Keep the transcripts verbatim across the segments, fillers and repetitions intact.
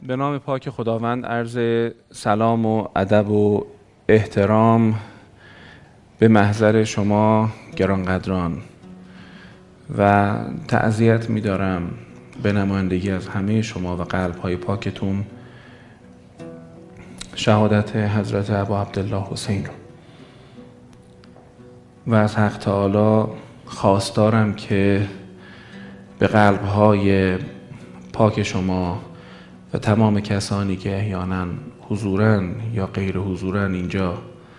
به نام پاک خداوند عرض سلام و ادب و احترام به محضر شما گرانقدران و تعزیت می‌دارم به نمایندگی از همه شما و قلب‌های پاکتون شهادت حضرت ابا عبدالله حسین و از حق تعالی خواستارم که به قلب‌های پاک شما و تمام کسانی که احیانا حضوراً یا غیر حضوراً اینجا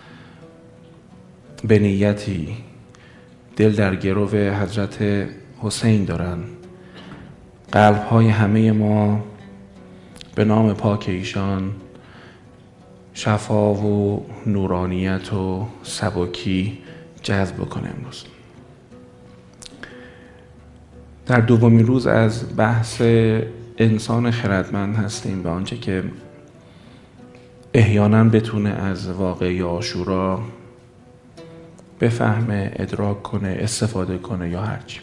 به نیتی دل در گرو حضرت حسین دارن، قلب‌های همه ما به نام پاک ایشان شفا و نورانیت و سبکی جذب کنه. امروز در دومین روز از بحث انسان خردمند هستیم و آنچه که احیانا بتونه از واقعه عاشورا بفهمه، ادراک کنه، استفاده کنه یا هرچی.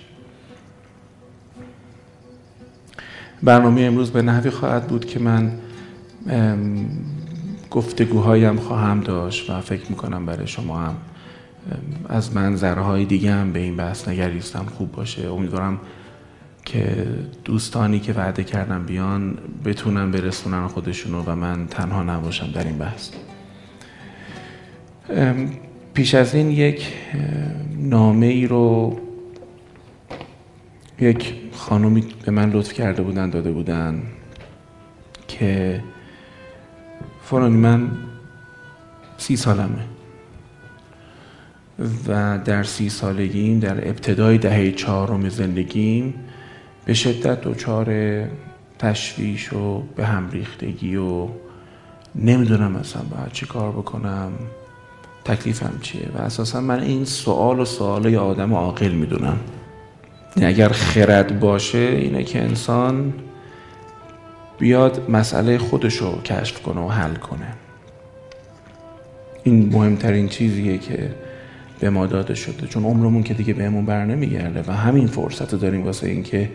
برنامه امروز به نحوی خواهد بود که من گفتگوهایم خواهم داشت و فکر میکنم برای شما هم از منظرهای دیگه هم به این بحث نگریستم خوب باشه. امیدوارم که دوستانی که وعده کردم بیان بتونن برسونن خودشونو و من تنها نباشم در این بحث. پیش از این یک نامه ای رو یک خانومی به من لطف کرده بودن داده بودن که فلانی من سی سالمه و در سی سالگیم در ابتدای دهه چهارم زندگیم به شدت دچار تشویش و به هم ریختگی و نمیدونم مثلا باید چی کار بکنم، تکلیفم چیه. و اساسا من این سوال و سوال آدم عاقل میدونم، اگر خرد باشه اینه که انسان بیاد مسئله خودشو کشف کنه و حل کنه. این مهمترین چیزیه که به ما داده شده، چون عمرمون که دیگه بهمون بر نمیگرده و همین فرصت رو داریم واسه این که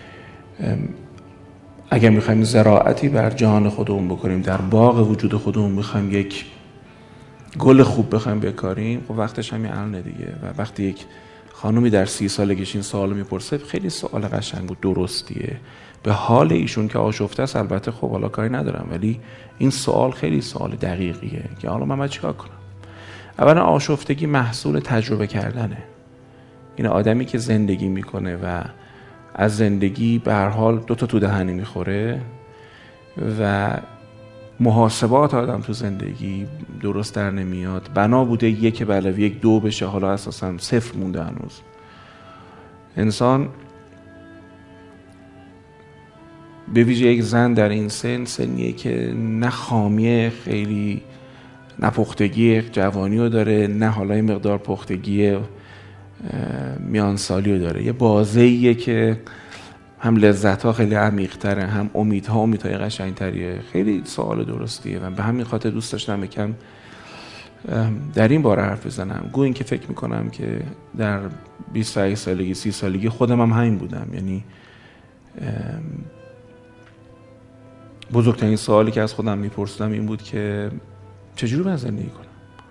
اگر میخوایم زراعتی بر جهان خودمون بکنیم، در باغ وجود خودمون میخوایم یک گل خوب بخوایم بکاریم، خب وقتش همین الانه دیگه. و وقتی یک خانومی در سی سالگیش این سوالو میپرسه، خیلی سوال قشنگ و درستیه به حال ایشون که آشفته است. البته خب حالا کاری ندارم، ولی این سوال خیلی سوال دقیقیه که حالا من باید چیکار کنم. اولا آشفتگی محصول تجربه کردنه. این آدمی که زندگی میکنه و از زندگی به هر حال دو تا تو دهنی میخوره و محاسبات آدم تو زندگی درست در نمیاد، بنا بوده یک به علاوه یک دو بشه، حالا اساسا صفر مونده هنوز. انسان به ویژه یک زن در این سن سنیه که نه خامی خیلی نپختگی جوانی رو داره، نه حالا این مقدار پختگی میانسالی رو داره. یه بازه‌ایه که هم لذت‌ها خیلی عمیق‌تره، هم امیدها امیدهای قشنگ‌تریه. خیلی سوال درستیه و به همین خاطر دوست داشتم یکم در این باره حرف بزنم. گویا این که فکر می‌کنم که در بیست و یک سالگی سی سالگی خودم هم همین بودم. یعنی بزرگترین سوالی که از خودم می‌پرسیدم این بود که چجوری من زندگی کنم.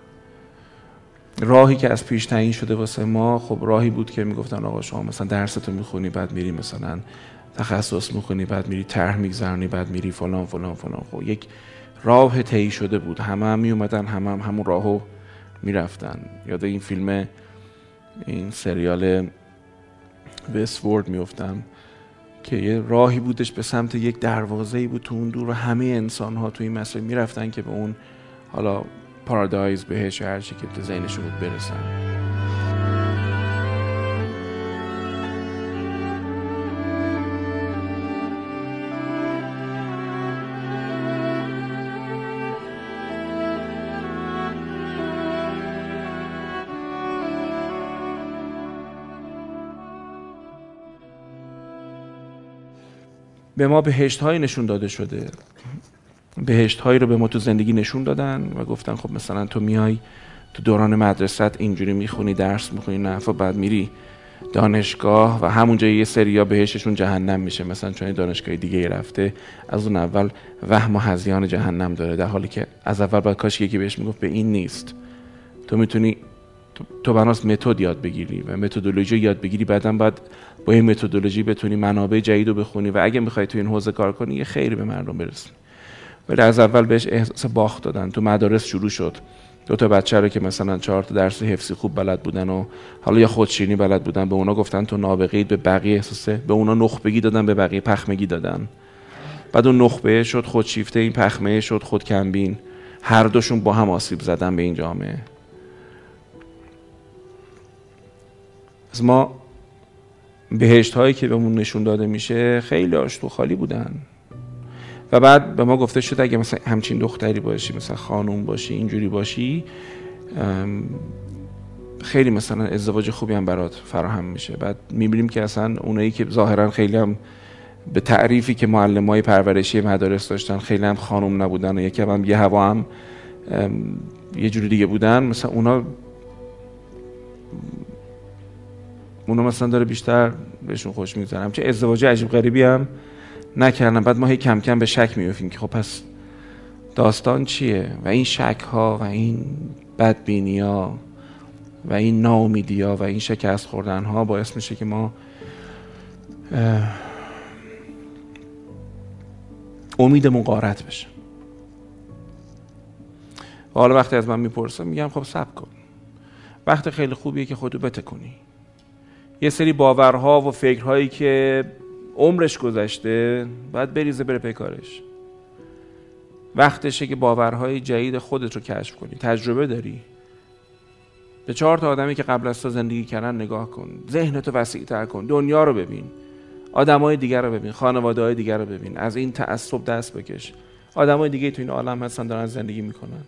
راهی که از پیش تعیین شده واسه ما، خب راهی بود که میگفتن آقا شما مثلا درستو میخونی، بعد میری مثلا تخصص میخونی، بعد میری طرح میگذرونی، بعد میری فلان فلان فلان. خب یک راه طی شده بود، همه هم میومدن، همه هم همون راهو میرفتن. یاد این فیلم، این سریال وستورد میافتم که یه راهی بودش به سمت یک دروازه‌ای بود تو اون دور و همه انسان‌ها تو این مسیر میرفتن که به اون حالا پارادایز، بهش، هر چی که تو ذهنشون بود برسن. به ما بهشت‌هایی نشون داده شده، بهشت‌هایی رو به ما تو زندگی نشون دادن و گفتن خب مثلا تو میای تو دوران مدرسه‌ت اینجوری میخونی، درس میخونی، نه بعد میری دانشگاه و همونجا یه سریا بهششون جهنم میشه، مثلا چون دانشگاه دیگه رفته از اون اول وهم و هذیان جهنم داره، در حالی که از اول باید کاش یکی بهش میگفت به این نیست. تو میتونی تو, تو بناس متد یاد بگیری و متدولوژی یاد بگیری، بعداً باید با این متدولوژی بتونی منابع جدید رو بخونی و اگه میخوای تو این حوزه کار کنی یه خیری به مردم برسونی. ولی از اول بهش احساس باخت دادن. تو مدارس شروع شد دو تا بچه رو که مثلا چهار تا درس حفظی خوب بلد بودن و حالا یا خودشیرینی بلد بودن، به اونا گفتن تو نابغه‌اید، به بقیه احساسه، به اونا نخبگی دادن، به بقیه پخمگی دادن. بعد اون نخبه شد خودشیفته، این پخمه شد خودکمبین. هر دوشون با هم آسیب زدن به این جامعه. از ما بهشت هایی که بهمون نشون داده میشه خیلی آش تو خالی بودن و بعد به ما گفته شد اگه مثلا همچین دختری باشی، مثلا خانوم باشی، اینجوری باشی، خیلی مثلا ازدواج خوبی هم برات فراهم میشه. بعد میبینیم که اصلا اونایی که ظاهرا خیلی هم به تعریفی که معلمای پرورشی مدارس داشتن خیلی هم خانوم نبودن و یکی هم یه هوا هم یه جوری دیگه بودن، مثلا اونا اونا مثلا داره بیشتر بهشون خوش میگذره. چه ازدواج عجیب غریبی هم نکردن. بعد ما هی کم کم به شک میافتیم که خب پس داستان چیه؟ و این شک ها و این بدبینی ها و این ناامیدی ها و این شکست خوردن ها باعث میشه که ما امیدمون غارت بشه. و حالا وقتی از من میپرسم میگم خب صبر کن، وقت خیلی خوبیه که خودتو بتکنی. یه سری باورها و فکرهایی که عمرش گذشته باید بریزه بره پی کارش. وقتشه که باورهای جدید خودت رو کشف کنی. تجربه داری، به چهار تا آدمی که قبل از تو زندگی کردن نگاه کن، ذهنتو وسیع‌تر کن، دنیا رو ببین، آدمای دیگر رو ببین، خانواده‌های دیگر رو ببین، از این تعصب دست بکش. آدمای دیگه تو این عالم هستن دارن زندگی میکنن،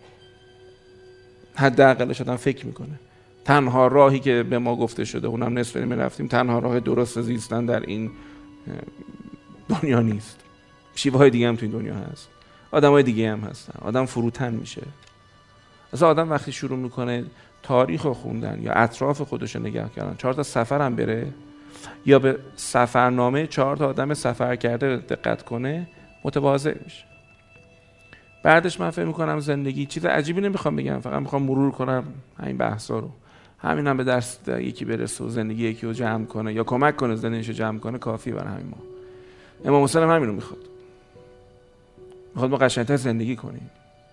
حداقلش آدم فکر میکنه. تنها راهی که به ما گفته شده، اونم نصف نیمه رفتیم، تنها راه درست زیستن در این دنیا نیست. شیوه‌های دیگه هم تو این دنیا هست، آدمای دیگه هم هستن. آدم فروتن میشه. اصلا آدم وقتی شروع میکنه تاریخ رو خوندن یا اطراف خودش رو نگاه کردن، چهار تا سفر هم بره یا به سفرنامه چهار تا آدم سفر کرده دقت کنه، متواضع میشه. بعدش من فکر میکنم زندگی چیز عجیبی نمیخوام بگم، فقط میخوام مرور کنم همین بحثا رو. همین هم به دست یکی برسه و زندگی یکی رو جمع کنه یا کمک کنه زندگیش رو جمع کنه کافی برای همین ما. امام حسین هم همین رو میخواد. میخواد ما قشنگتر زندگی کنیم.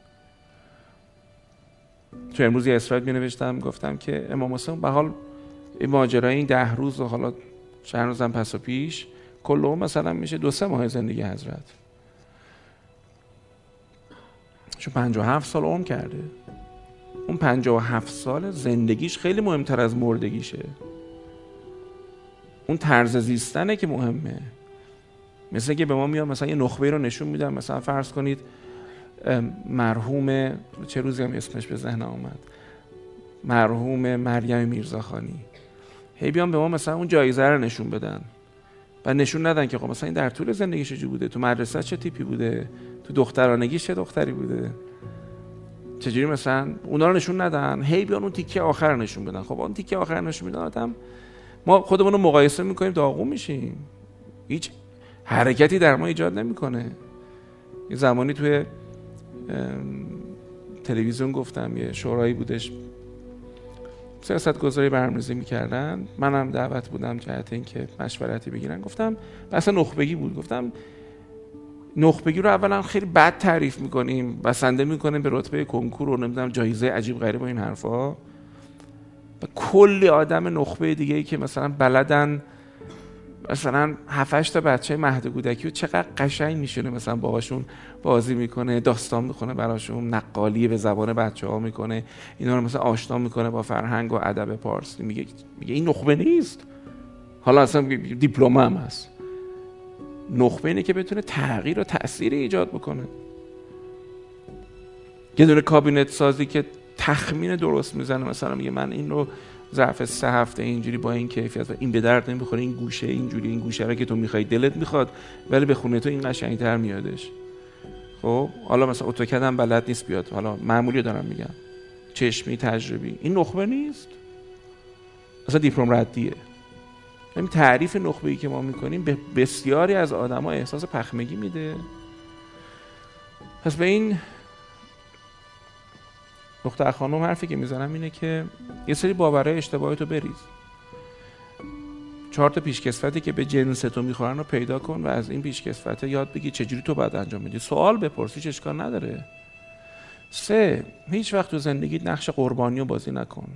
تو امروز یه اسلاید می نوشتم گفتم که امام حسین به حال این ماجرای این ده روز و حالا چند روزم پس و پیش کلهم مثلا میشه دو سه ماه زندگی حضرت. چون پنجاه و هفت سال عمر کرده. اون پنجاه و هفت سال زندگیش خیلی مهمتر از مردگیشه. اون طرز زیستنه که مهمه. مثل که به ما میاد مثلا یه نخبه رو نشون میدم، مثلا فرض کنید مرحوم چه روزی هم اسمش به ذهنم اومد، مرحوم مریم میرزاخانی، هی بیان به ما مثلا اون جایزه رو نشون بدن و نشون ندن که خب مثلا این در طول زندگیش چه بوده، تو مدرسه چه تیپی بوده، تو دخترانگی چه دختری بوده، چجوری مثلا اونا رو نشون ندن، هی بیان اون تیکه آخر رو نشون بدن. خب اون تیکه آخر نشون میدن آدم، ما خودمون رو مقایسه میکنیم داغون میشیم، هیچ حرکتی در ما ایجاد نمیکنه. یه زمانی توی تلویزیون گفتم یه شورایی بودش سیاست گذاری برنامه‌ریزی میکردن، منم دعوت بودم جهت اینکه مشورتی بگیرن. گفتم بحث نخبگی بود. گفتم نخبگی رو اولا خیلی بد تعریف میکنیم، بسنده میکنیم به رتبه کنکور و نمیدونم جایزه عجیب غریب و این حرفا، و کلی آدم نخبه دیگه ای که مثلا بلدن مثلا هفت هشت تا بچه مهد کودکی و چقدر قشنگ میشونه مثلا باهاشون بازی میکنه، داستان میکنه براشون، نقالی به زبان بچه‌ها میکنه، اینا رو مثلا آشنا میکنه با فرهنگ و ادب پارسی. میگه میگه این نخبه نیست، حالا اصلا دیپلم هم هست. نخبه اینه که بتونه تغییر و تأثیری ایجاد بکنه. یه دونه کابینت سازی که تخمین درست میزنه، مثلا میگه من این رو ظرف سه هفته اینجوری با این کیفیت و این به درد نمیخوره، این گوشه اینجوری، این گوشه رو که تو میخوای دلت میخواد ولی به خونه تو این قشنگتر میادش. خب حالا مثلا اتوکد هم بلد نیست بیاد، حالا معمولی دارم میگم، چشمی تجربی، این نخبه نیست، اصلا دیپلم ردیه. این تعریف نخبه‌ای که ما میکنیم به بسیاری از آدم‌ها احساس پخمگی میده. پس به این دختر خانم حرفی که میزنم اینه که یه سری باورهای اشتباهی تو بریز، چهار تا پیشکسوتی که به جنس تو میخورن رو پیدا کن و از این پیشکسوته یاد بگی چجوری تو باید انجام بدی. سوال بپرسیش، اشکال نداره. سه، هیچ وقت تو زندگیت نقش قربانی رو بازی نکن.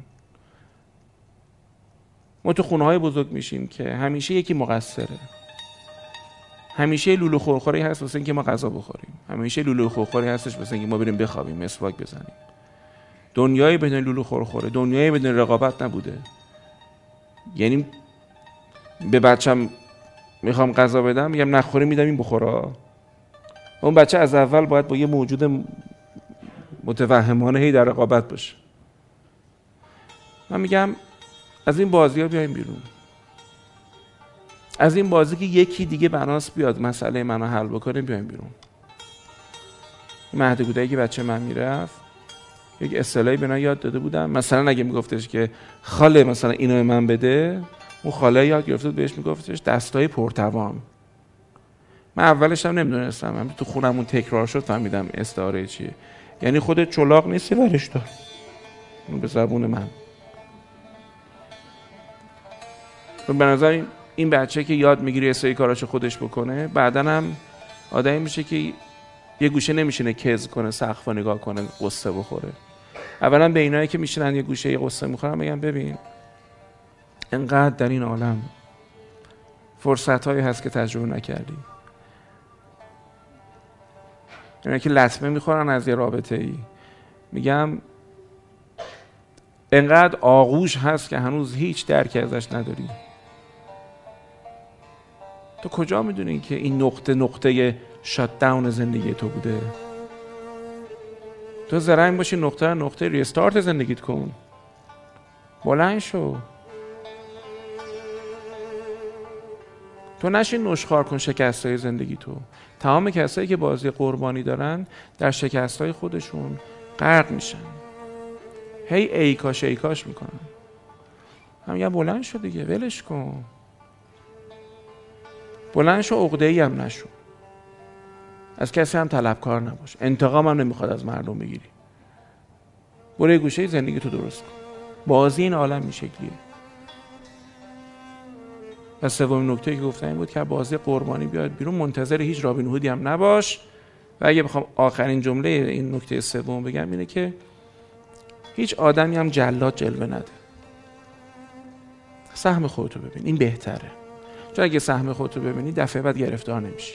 ما تو خونه های بزرگ میشیم که همیشه یکی مقصره، همیشه لولو خورخوری هست واسه اینکه ما غذا بخوریم، همیشه لولو خورخوری هستش واسه اینکه ما بریم بخوابیم، مسواک بزنیم. دنیایی بدون لولو خورخوره، دنیایی بدون رقابت نبوده. یعنی به بچم میخوام غذا بدم، میگم نخوری میدم این بخوره. اون بچه از اول باید با یه موجود متوهمانه هی در رقابت باشه. من میگم از این بازی ها بیایم بیرون، از این بازی که یکی دیگه بناس بیاد مسئله منو حل بکنه بیایم بیرون. مهد کودکی که بچه من میرفت یک اصطلاحی به من یاد داده بودم، مثلا اگه میگفتش که خاله مثلا اینو به من بده، اون خاله یاد گرفته بود بهش میگفتش دستای پرتوان. من اولش هم نمیدونستم، من تو خونمون تکرار شد فهمیدم استعاره چیه. یعنی خودت چلاق نیستی ورش دار، به زبون من. به نظر این بچه که یاد میگیره یه سری کاراشو خودش بکنه، بعدن هم آدمی میشه که یه گوشه نمیشینه کز کنه، سقف رو نگاه کنه، قصه بخوره. اولا به اینایی که میشینن یه گوشه یه قصه میخورن بگم ببین انقدر در این عالم فرصت‌هایی هست که تجربه نکردی. یعنی که لطمه میخورن از یه رابطه ای، میگم انقدر آغوش هست که هنوز هیچ درکی ازش نداری. تو کجا میدونی که این نقطه نقطه شات داون زندگی تو بوده؟ تو زرنگ باشی نقطه نقطه ریستارت زندگیت کن، بلند شو. تو نشین نشخوار کن شکستای زندگی تو. تمام کسایی که بازی قربانی دارن در شکستای خودشون غرق میشن، هی ای کاش ای کاش میکنن. هم میگم بلند شو دیگه، ولش کن، بلند شو، عقده‌ای هم نشو، از کسی هم طلبکار نباش، انتقام هم نمیخواد از مردم بگیری. برو یه گوشه زندگی تو درست کن. بازی این عالم این شکلیه. و سومین نکته که گفتم این بود که بازی قربانی بیاد بیرون، منتظر هیچ رابین هودی هم نباش. و اگه بخوام آخرین جمله این نکته سوم بگم اینه که هیچ آدمی هم جلاد جلوه نده. سهم خودتو ببین، این بهتره. چون اگه سهم خودتو ببینی دفعه بعد گرفتار نمیشی.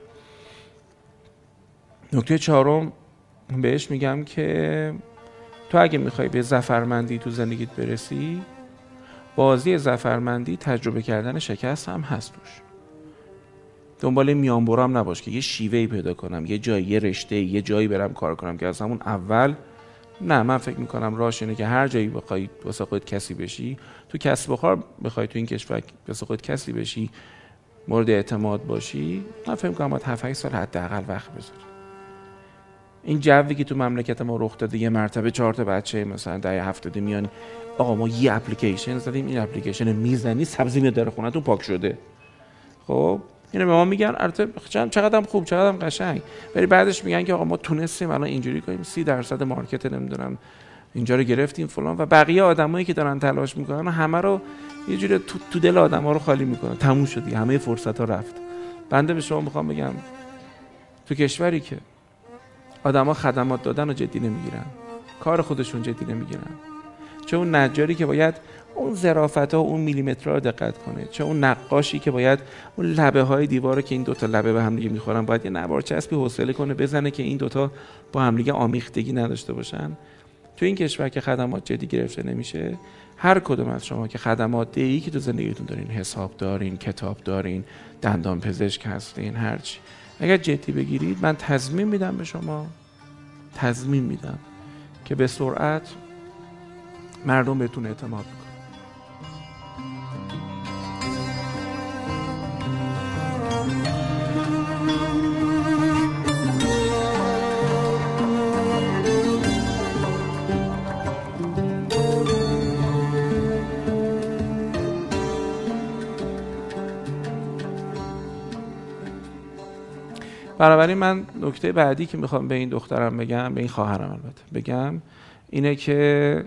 نکته چهارم بهش میگم که تو اگه میخوای به ظفرمندی تو زندگیت برسی، بازی ظفرمندی تجربه کردن شکست هم هست توش. دنبال میان برام نباش که یه شیوهی پیدا کنم، یه جایی، یه رشته، یه جایی برم کار کنم که از همون اول. نه، من فکر میکنم راهش اینه که هر جایی بخوای واسه خودت کسی بشی، تو کسب و کار بخوای تو این کشور واسه خودت کسی بشی، مورد اعتماد باشی، من فکر میکنم باید هفت هشت سال حداقل وقت بذاری. این جوی که تو مملکت ما رخ داده، یه مرتبه چهار تا بچه مثلا ده هفتاد میان، آقا ما یه اپلیکیشن زدیم، این اپلیکیشن میزنی سبزی میاد در خونه‌تون پاک شده. خب اینو به ما میگن، البته چقدرم خوب، چقدرم قشنگ، ولی بعدش میگن که آقا ما تونستیم الان اینجوری کنیم، سی درصد مارکت نمیدونم اینجا رو گرفتیم فلان، و بقیه آدمایی که دارن تلاش میکنن همه رو یه جوری تو, تو دل آدما رو خالی میکنن. تموم شد، همه فرصت‌ها رفت. بنده به شما میخوام بگم تو کشوری که آدما خدمات دادن رو جدی نمیگیرن، کار خودشون جدی نمیگیرن، چه اون نجاری که باید اون ظرافت‌ها و اون میلیمترها رو دقت کنه، چه اون نقاشی که باید اون لبه های دیواره که این دوتا لبه به هم دیگه میخورن باید یه نوار چسبی حوصله کنه بزنه که این دوتا با هم دیگه آمیختگی نداشته باشن. تو این کشور که خدمات جدی گرفته نمیشه، هر کدوم از شما که خدمات دیگه‌ای که تو زندگیتون دارین، حساب دارین، کتاب دارین، دندان پزشک هستین، هرچی، اگر جدی بگیرید، من تضمین میدم به شما، تضمین میدم که به سرعت مردم بهتون اعتماد میکنن. بنابراین من نکته بعدی که میخوام به این دخترم بگم، به این خواهرم البته بگم، اینه که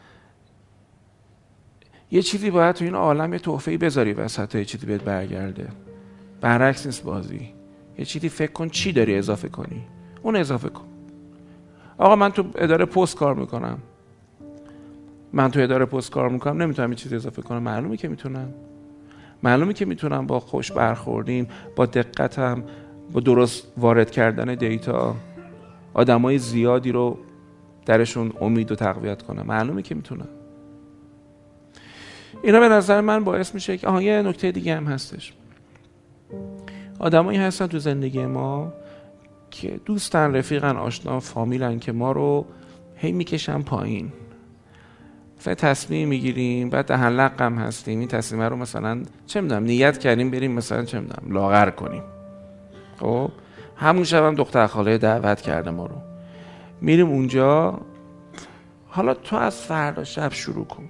یه چیزی باید تو این عالم یه تحفه‌ای بذاری وسط، یه چیزی بهت برگرده. برعکس نیست بازی. یه چیزی فکر کن چی داری اضافه کنی، اون اضافه کن. آقا من تو اداره پست کار میکنم، من تو اداره پست کار میکنم، نمیتونم یه چیزی اضافه کنم؟ معلومه که میتونم. معلومه که میتونم با خوش برخوردیم، با دقتم، با درست وارد کردن دیتا آدمای زیادی رو درشون امید و تقویت کنم. معلومه که میتونم. اینا به نظر من باعث میشه که آها یه نکته دیگه هم هستش. آدمایی هستن تو زندگی ما که دوستن، رفیقن، آشنا، فامیلن که ما رو هی میکشن پایین. مثلا تصمیم میگیریم، بعد دهن لقم هستیم، این تصمیم رو مثلا چه میدونم نیت کردیم بریم مثلا چه میدونم لاغر کنیم. خب همون شب هم دختر خاله دعوت کرده ما رو، میریم اونجا. حالا تو از فردا شب شروع کن.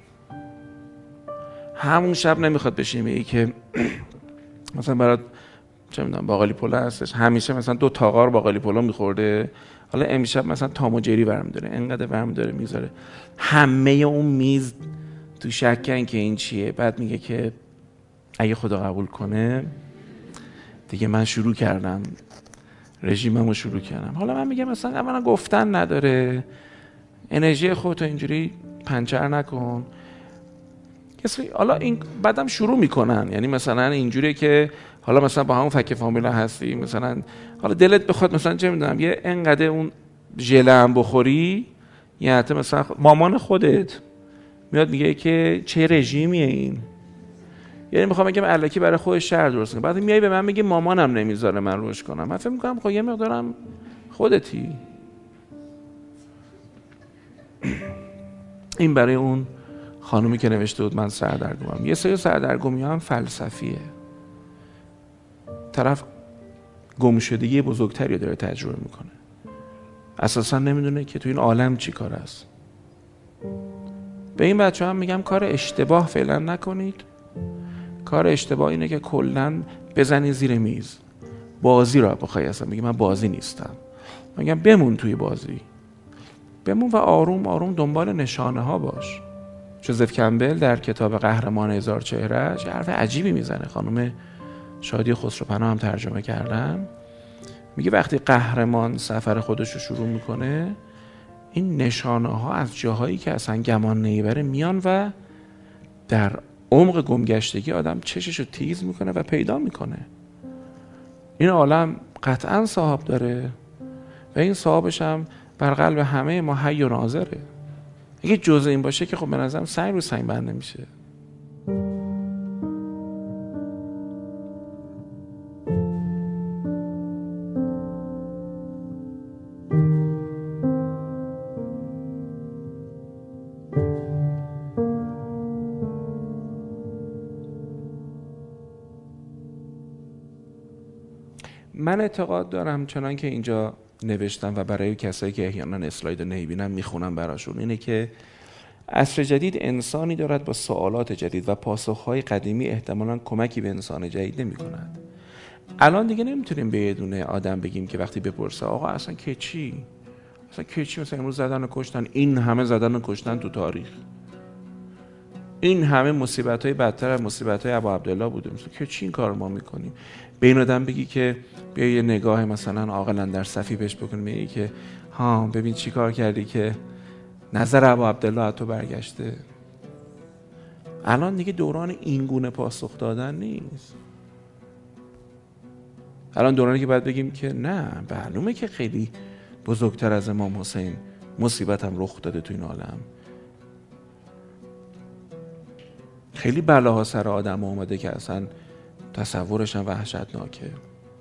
همون شب نمیخواد بشیم ای که مثلا برات چه میدونم باقالی پلو هستش، همیشه مثلا دو تاغار باقالی پلو میخورده، حالا امشب مثلا تام و جری برمی داره، انقدر برمی داره میذاره، همه اون میز تو شکن که این چیه. بعد میگه که اگه خدا قبول کنه دیگه من شروع کردم رژیممو شروع کردم. حالا من میگم مثلا اولا گفتن نداره، انرژی خودتو اینجوری پنچر نکن. کسی حالا این بعدم شروع میکنن، یعنی مثلا اینجوریه که حالا مثلا با همون فک فامیلا هستی، مثلا حالا دلت بخواد مثلا چه میدونم یه انقدر اون ژله هم بخوری، یعنی مثلا مامان خودت میاد میگه که چه رژیمیه این، یعنی میخوام بگم الکی برای خودش شر درست کنه، بعد میای به من میگه مامانم نمیذاره من روش کنم. من فکر میکنم خب یه مقدارم خودتی. این برای اون خانومی که نوشته بود من سردرگمم. یه سری سردرگمی هم فلسفیه. طرف گمشدگی بزرگتری داره تجربه میکنه، اساسا نمیدونه که تو این عالم چی کار است. به این بچه هم میگم کار اشتباه فعلا نکنید. کار اشتباه اینه که کلن بزنی زیر میز، بازی را بخوای. اصلا میگه من بازی نیستم. میگم بمون توی بازی، بمون و آروم آروم دنبال نشانه ها باش. جوزف کمبل در کتاب قهرمان هزار چهره چه حرف عجیبی میزنه، خانم شادی خسروپناه هم ترجمه کردم. میگه وقتی قهرمان سفر خودش رو شروع میکنه، این نشانه ها از جاهایی که اصلا گمان نمیبره میان و در عمق گمگشتگی آدم چشش رو تیز میکنه و پیدا میکنه. این عالم قطعا صاحب داره و این صاحبش هم بر قلب همه ما حی و ناظره. اگه جزء این باشه که خب به نظرم سنگ رو سنگ بند نمیشه. من اعتقاد دارم چنان که اینجا نوشتم و برای کسایی که احیانا اسلاید رو نمیبینن میخونم براشون، اینه که عصر جدید انسانی دارد با سوالات جدید و پاسخهای قدیمی احتمالاً کمکی به انسان جدید نمی کند. الان دیگه نمیتونیم به یه دونه آدم بگیم که وقتی بپرسه آقا اصلا که چی؟ اصلا که چی؟ مثلا امروز زدن و کشتن، این همه زدن و کشتن تو تاریخ، این همه مصیبت‌های بدتر از مصیبت‌های ابا عبدالله بوده، مثلا که چی این کار ما میکنیم؟ به این آدم بگی که بیا یه نگاه مثلا عاقلاً در صفی بهش بکنی، میگی که ها ببین چی کار کردی که نظر ابا عبدالله از تو برگشته. الان دیگه دوران این گونه پاسخ دادن نیست. الان دورانی که باید بگیم که نه، معلومه که خیلی بزرگتر از امام حسین مصیبت هم رخ داده تو این عالم، خیلی بلاها سر آدم اومده که اصلا تصورش هم وحشتناکه.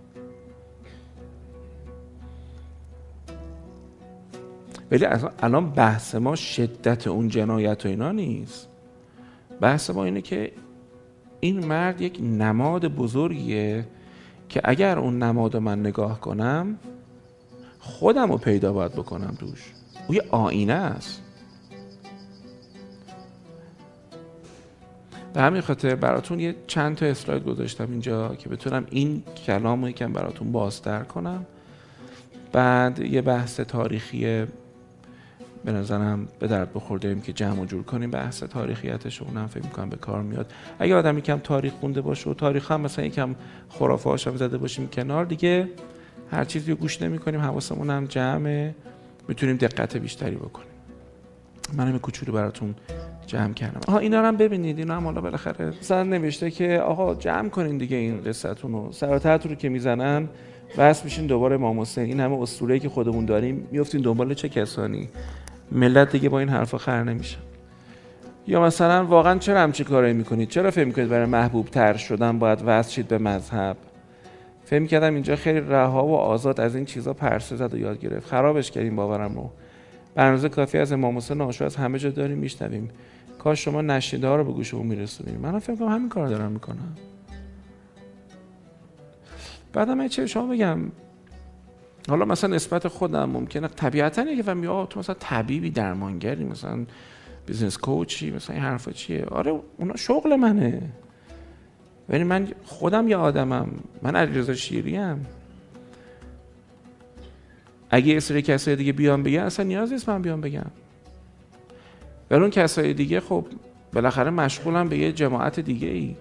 ولی الان بحث ما شدت اون جنایت و اینا نیست. بحث ما اینه که این مرد یک نماد بزرگیه که اگر اون نماد رو من نگاه کنم خودم رو پیدا باید بکنم توش. اون یه آینه است. به همین خاطر براتون یه چند تا اسلاید گذاشتم اینجا که بتونم این کلام رو یکم براتون بازتر کنم. بعد یه بحث تاریخی به نظرم به درد بخوردیم که جمع و جور کنیم بحث تاریخیتش، اونم فکر می‌کنم به کار میاد. اگه آدم یکم تاریخ خونده باشه و تاریخ هم مثلا یکم خرافه‌هاش هم زده باشیم کنار، دیگه هر چیزی رو گوش نمی‌کنیم، حواسمون هم جمعه، میتونیم دقت بیشتری بکنیم. منم یه کوچولو براتون جمع کردم. آها اینا رو هم ببینید، اینا هم حالا بالاخره مثلا نوشته که آقا جمع کنین دیگه این قصه‌تون رو، سراترت رو که میزنن بس میشین دوباره امام حسین. این همه اسطوره‌ای که خودمون داریم میافتین دنبال چه کسانی؟ ملت دیگه با این حرفا خر نمیشن. یا مثلا واقعا چرا همچین کارایی میکنید؟ چرا فکر میکنید برای محبوب تر شدن باید وصل شید به مذهب؟ فکر میکردم اینجا خیلی رها و آزاد از این چیزا پرسه زد و یاد گرفت. خرابش کردیم باورم رو. به اندازه کافی از امام حسین آشو از همه جا داریم میشنویم. کاش شما نشیده ها رو به گوشمون میرسونید. منم فکر میکنم همین کارو دارم میکنم. بعدم چه شما بگم، حالا مثلا نسبت خودم ممکنه طبیعتا یه فهمی آ تو مثلا طبیبی، درمانگری، مثلا بیزنس کوچی، مثلا این حرفا چیه؟ آره اونا شغل منه. ولی من خودم یه آدمم، من علیرضا شیری ام. اگه یه سری کسای دیگه بیان بگن اصلا نیاز نیست من بیان بگم. ولی اون کسای دیگه خب بالاخره مشغولم به یه جماعت دیگه ای.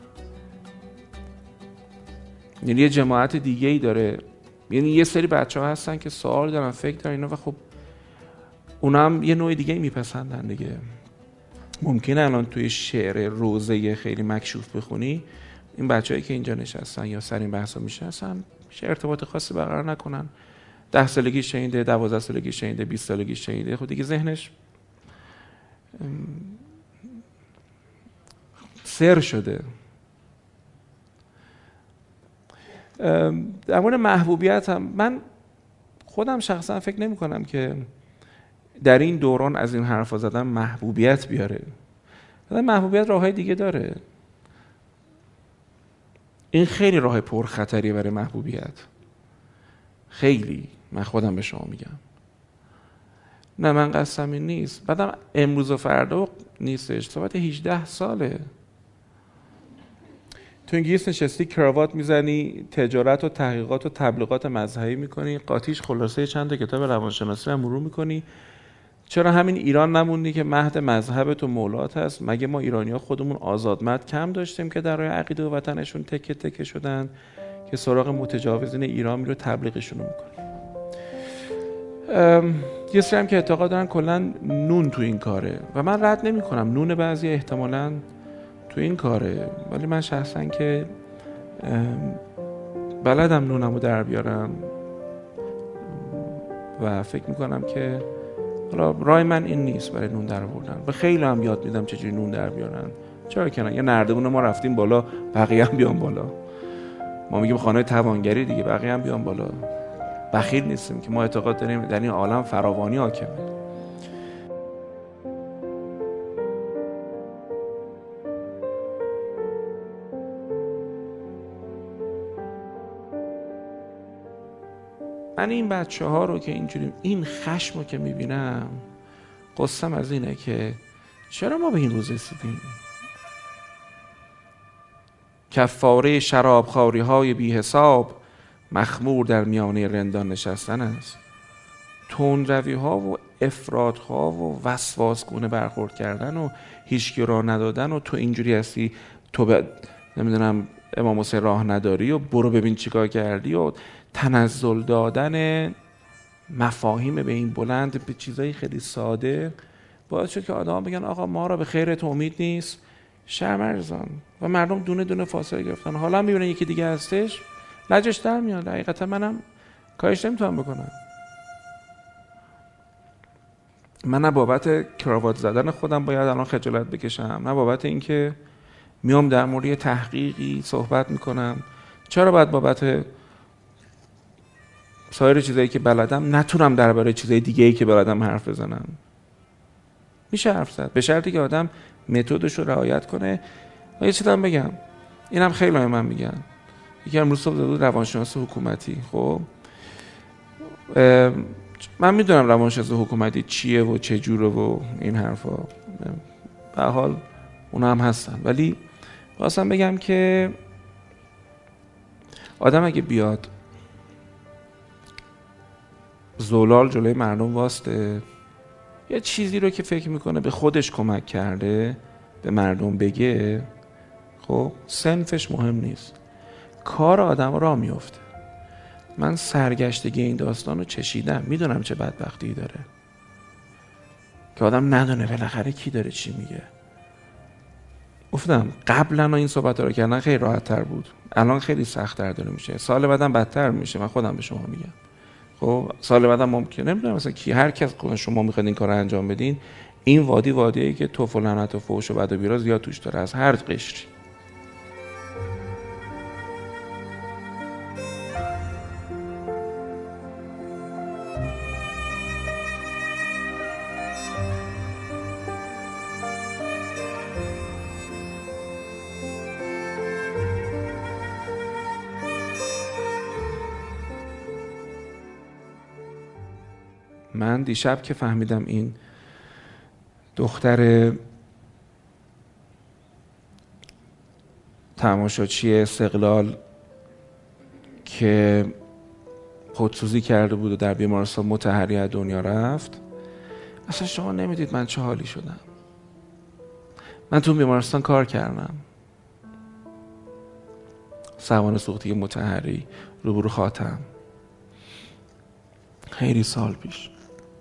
یعنی یه جماعت دیگه ای داره، یعنی یه سری بچه ها هستن که سوال دارن، فکر دارن اینا، و خب اونا هم یه نوع دیگه میپسندن دیگه. ممکنه الان توی شعر روزه خیلی مکشوف بخونی، این بچه‌ای که اینجا نشستن یا سر این بحثا میشناسن چه ارتباط خاصی برقرار نکنن. ده سالگی شنیده، دوازده سالگی شنیده، بیست سالگی شنیده، خب دیگه ذهنش سر شده. در مورد محبوبیت هم من خودم شخصا فکر نمی کنم که در این دوران از این حرفا زدن محبوبیت بیاره. محبوبیت راههای دیگه داره. این خیلی راه پرخطریه برای محبوبیت، خیلی. من خودم به شما میگم نه من قصدم این نیست. بعدم امروز و فردا نیستش، صحبت هجده ساله. تو انگلیس نشستی کراوات میزنی، تجارت و تحقیقات و تبلیغات مذهبی میکنی، قاطیش خلاصه چند تا کتاب روانشناسی هم مرور میکنی. چرا همین ایران نموندی که مهد مذهبت و مولات هست؟ مگه ما ایرانی ها خودمون آزادمرد کم داشتیم که در راه عقیده و وطنشون تکه تکه شدن که سراغ متجاوزین ایران میرو تبلیغشون میکنی؟ یه سری هم که اعتقاد دارن کلا نون تو این کاره و من رد نمی کنم، نون بعضی احتمالاً تو این کاره، ولی من شخصا که بلدم نونمو در بیارم و فکر میکنم که حالا رای من این نیست برای نون در آوردن و خیلی هم یاد میدم چجوری نون در بیارن. چرا که نه؟ یه نردبون ما رفتیم بالا، بقیه هم بیان بالا. ما میگیم خانه توانگری دیگه، بقیه هم بیان بالا. بخیل نیستیم که ما اعتقاد داریم در این عالم فراوانی حاکمه. من این بچه ها رو که اینجوری این خشم رو که میبینم، قصم از اینه که چرا ما به این روز رسیدیم؟ کفاره شرابخواری های بی حساب مخمور در میانه رندان نشستن است. تندروی ها و افراط ها و وسواس گونه برخورد کردن و هیچکی راه ندادن و تو اینجوری هستی، تو به نمیدونم امام حسین راه نداری و برو ببین چیکار کردی و تنزل دادن مفاهیم به این بلند به چیزای خیلی ساده باعث شد که آدم بگن آقا ما را به خیرت امید نیست، شرم ارزان، و مردم دونه دونه فاصله گرفتن. حالا میبینن یکی دیگه هستش لجش در میاد. حقیقتا منم کارش نمیتونم بکنم. من نه بابت کراوات زدن خودم باید الان خجالت بکشم، نه بابت اینکه میام در مورد تحقیقی صحبت میکنم چرا باید بابت سایر چیزایی که بلدم نتونم درباره چیزای دیگه‌ای که بلدم حرف بزنم. میشه حرف زد به شرطی که آدم متدش رو رعایت کنه. و یه چیزی هم بگم، اینم خیلی های من میگن، یکی امروز صبح بود روانشناس حکومتی. خب من میدونم روانشناس حکومتی چیه و چه جوره و این حرفا. به حال اونا هم هستن. ولی خواستم بگم که آدم اگه بیاد زلال جلوی مردم واسطه، یه چیزی رو که فکر میکنه به خودش کمک کرده به مردم بگه، خب صنفش مهم نیست، کار آدم را میفته. من سرگشتگی این داستان رو چشیدم، میدونم چه بدبختی داره که آدم ندونه بالاخره کی داره چی میگه. گفتم قبلا این صحبت رو کردن خیلی راحت تر بود، الان خیلی سخت تر داره میشه، سال بعدم بدتر میشه. من خودم به شما میگم خب سال بعدم ممکنه نمیدونم مثلا کی هر کس شما میخواد این کارو انجام بدین، این وادی وادیه که توف و لعنت و فحش و بد و بیرا زیاد توش داره از هر قشری. من دیشب که فهمیدم این دختر تماشاچی استقلال که خودسوزی کرده بود و در بیمارستان متحری از دنیا رفت، اصلا شما نمیدید من چه حالی شدم. من تو بیمارستان کار کردم، سوانح سوختی متحری روبرو خاتم، خیلی سال پیش.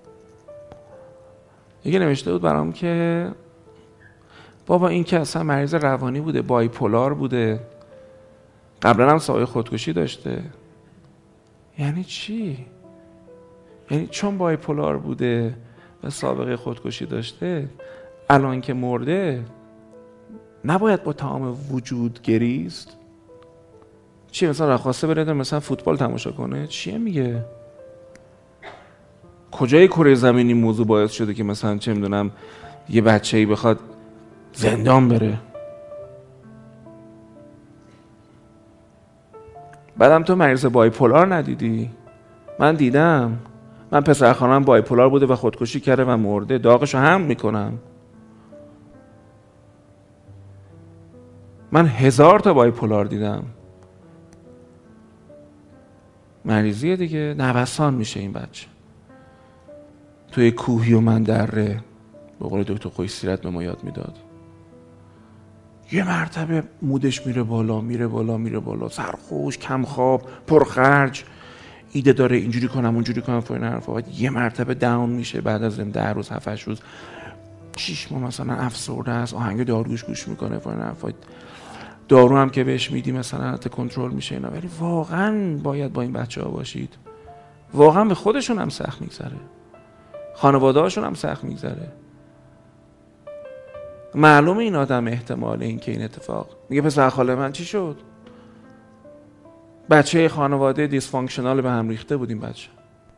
یکی نوشته بود برام که بابا این که اصلا مریض روانی بوده، بایپولار بوده، قبلا هم سابقه خودکشی داشته. یعنی چی؟ یعنی چون بایپولار بوده و سابقه خودکشی داشته الان که مرده نباید با تمام وجود گریست؟ چی مثلا رخواسته بره مثلا فوتبال تماشا کنه؟ چیه میگه؟ کجای کره زمینی موضوع باعث شده که مثلا چه میدونم یه بچه‌ای بخواد زندان بره؟ بعدم تو مریض بایپولار ندیدی؟ من دیدم، من پسر خانم بایپولار بوده و خودکشی کرده و مرده، داغشو هم میکنم. من هزار تا بایپولار دیدم. مریضیه دیگه، نوسان میشه این بچه. توی کوهی و مندره به قول دکتر خوش سیرت به ما یاد میداد، یه مرتبه مودش میره بالا میره بالا میره بالا، سرخوش، کم خواب، پرخرج، ایده داره اینجوری کنم اونجوری کنم فلان حرفا، یه مرتبه داون میشه بعد از ده روز هفت هشت روز شش ماه مثلا افسرده است، آهنگ داروش گوش میکنه فلان حرفا، دارو هم که بهش میدی مثلا حتی کنترل میشه اینا. ولی واقعا باید با این بچه‌ها باشید، واقعا به خودشون هم سخت میگذره، خانواده هاشون هم سخت میگذره. معلومه این آدم احتمال این که این اتفاق میگه پسر خاله من چی شد، بچه خانواده دیسفانکشنال به هم ریخته بود، این بچه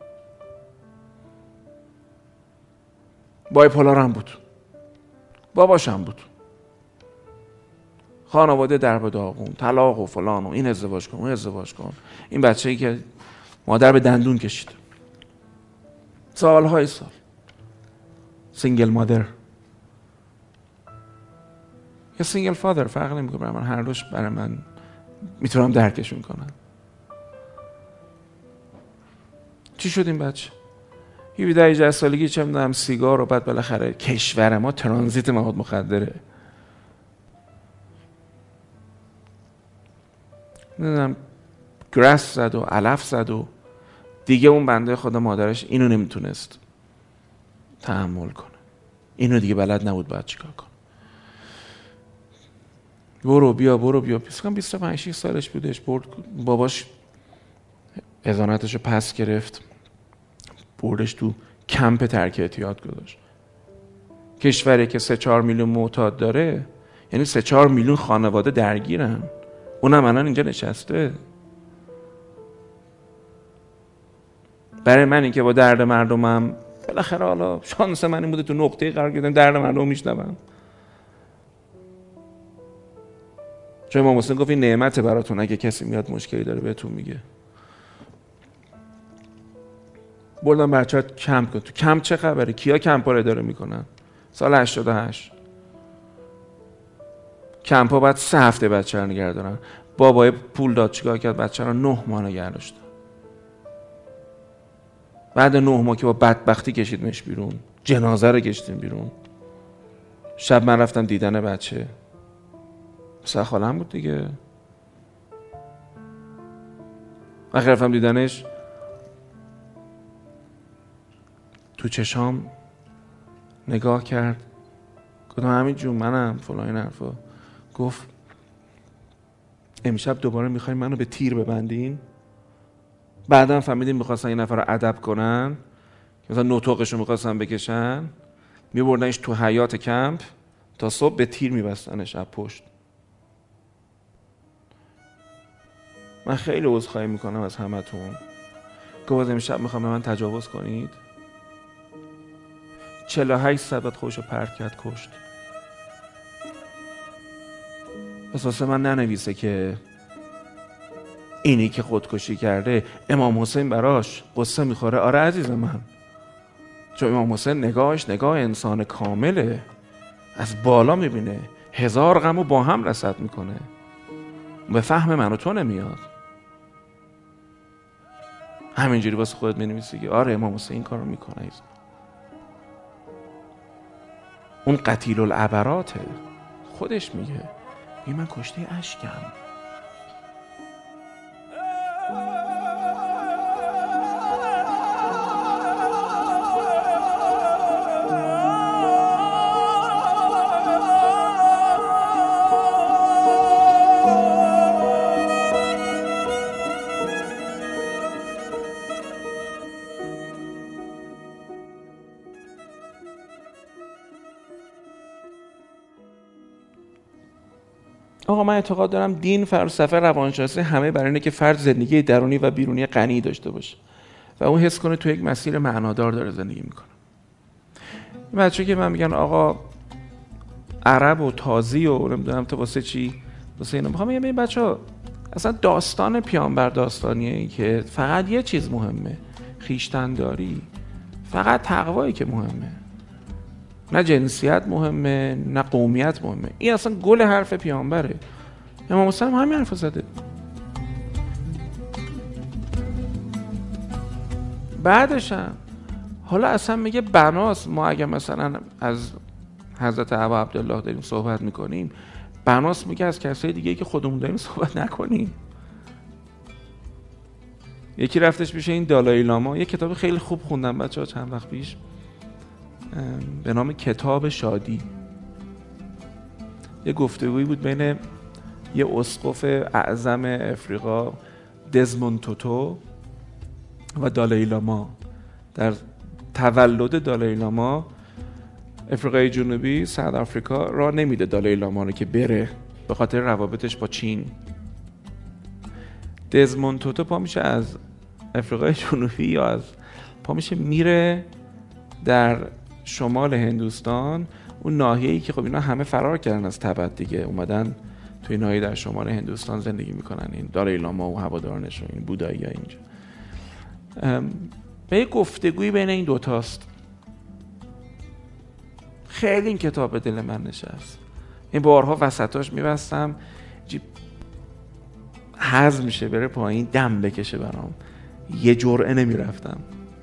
بایپولار هم بود، باباش هم بود، خانواده درب داغون، طلاق و فلان و این ازدواج کن اون ازدواج کن. این بچه‌ای که مادر به دندون کشید سالهای سال، سینگل مادر یا سینگل فادر فرق نمیکنه برای من، هر دوش برای من میتونم درکشون کنم. چی شد این بچه؟ هفده هجده سالگی چه میدونم سیگار و بعد بالاخره کشور ما ترانزیت مواد مخدره، نمیدونم گرس زد و علف زد و دیگه اون بنده خدا مادرش اینو نمیتونست تحمل کنه، اینو دیگه بلد نبود باید چیکار کنه. برو بیا برو بیا پیس کن. بیست و پنج شش سالش بودش، برد باباش اذانتشو پس گرفت، بردش تو کمپ ترک اعتیاد گذاشت. کشوری که سه چهار میلیون معتاد داره، یعنی سه چهار میلیون خانواده درگیرن، اونم الان اینجا نشسته. برای من این که با درد مردمم بالاخره حالا شانس من این بوده تو نقطه قرار گرفتم درد مردم میشنوم. چون امام حسین گفت این نعمته براتون، اگه کسی میاد مشکلی داره بهتون میگه. بردم بچه‌ها کمپ کن. تو کمپ چه خبره؟ کیا کمپا رو اداره میکنن؟ سال هشتاد و هشت کمپا بعد سه هفته بچه رو نگه دارن. بابای پول داد چیکار کرد؟ بچه رو نه ماه نگه داشت. بعد نه ماه که با بدبختی کشیدمش بیرون، جنازه رو کشیدیم بیرون. شب من رفتم دیدن بچه، پسر خالم بود دیگه. وقتی رفتم دیدنش تو چشام نگاه کرد، گفتم همین جون منم فلان این حرفا. گفت امشب دوباره میخواین منو به تیر ببندین؟ بعدم فهمیدیم میخواستن این نفر رو ادب کنن که مثلا نطقش رو میخواستن بکشن، میبردنش تو حیاط کمپ تا صبح به تیر میبستنش از پشت. من خیلی عذرخواهی میکنم از همتون. گفت امشب میخوام به من تجاوز کنید. چهل و هشت سبت خودش رو پرت کرد کشت. پس واسه من ننویسه که اینی که خودکشی کرده امام حسین براش قصه میخوره. آره عزیز من، چون امام حسین نگاهش نگاه انسان کامله، از بالا میبینه، هزار غمو با هم رصد میکنه، به فهم من و تو نمیاد. همینجوری واسه خودت مینویسی که آره امام حسین این کارو میکنه. اون قتیل العبراته، خودش میگه بی من کشته اشکم. آقا من اعتقاد دارم دین، فلسفه، روانشناسی همه برای اینه که فرد زندگی درونی و بیرونی غنی داشته باشه و اون حس کنه تو یک مسیر معنادار داره زندگی میکنه. این بچه که من میگن آقا عرب و تازی و نمیدونم تو واسه چی واسه اینا، میخوام بگم این بچه‌ها اصلا داستان پیامبر داستانیه که فقط یه چیز مهمه، خویشتن‌داری، فقط تقوایی که مهمه، نه جنسیت مهمه نه قومیت مهمه. این اصلا گل حرف پیامبره. امام حسین هم همین حرف زده. بعدش هم حالا اصلا میگه بناس. ما اگه مثلا از حضرت ابا عبدالله داریم صحبت میکنیم، بناس میگه از کسای دیگه که خودمون داریم صحبت نکنیم. یکی رفتش پیش این دالای لاما، یه کتاب خیلی خوب خوندم بچه‌ها چند وقت پیش به نام کتاب شادی. یه گفتگویی بود بین یه اسقف اعظم افریقا دزموند توتو و دالای لاما. در تولد دالای لاما افریقای جنوبی، ساوت آفریقا، راه نمیده دالای لاما رو که بره به خاطر روابطش با چین. دزموند توتو پا میشه از افریقای جنوبی یا از پا میشه میره در شمال هندوستان، اون ناحیه‌ای که خب اینا همه فرار کردن از تبت دیگه، اومدن توی ناحیه در شمال هندوستان زندگی میکنن، این دالای لاما و هوادارنش و این بودایی ها اینجا. به یه گفتگویی بین این دوتاست. خیلی این کتاب به دل من نشست. این بارها وسطاش میبستم هضم میشه بره پایین دم بکشه برام، یه جرعه نمیرفتم.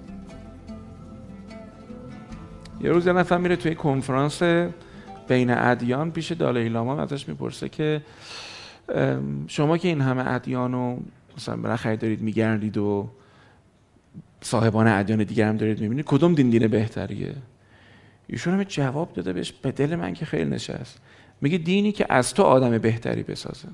یه روز یه نفر میره توی کنفرانس بین ادیان پیش دالای لاما، ازش میپرسه که شما که این همه ادیان رو مثلا بالاخره دارید میگردید و صاحبان ادیان دیگر هم دارید میبینید، کدوم دین دین بهتریه؟ ایشون هم جواب داده بهش به دل من که خیلی نشست. میگه دینی که از تو آدم بهتری بسازه.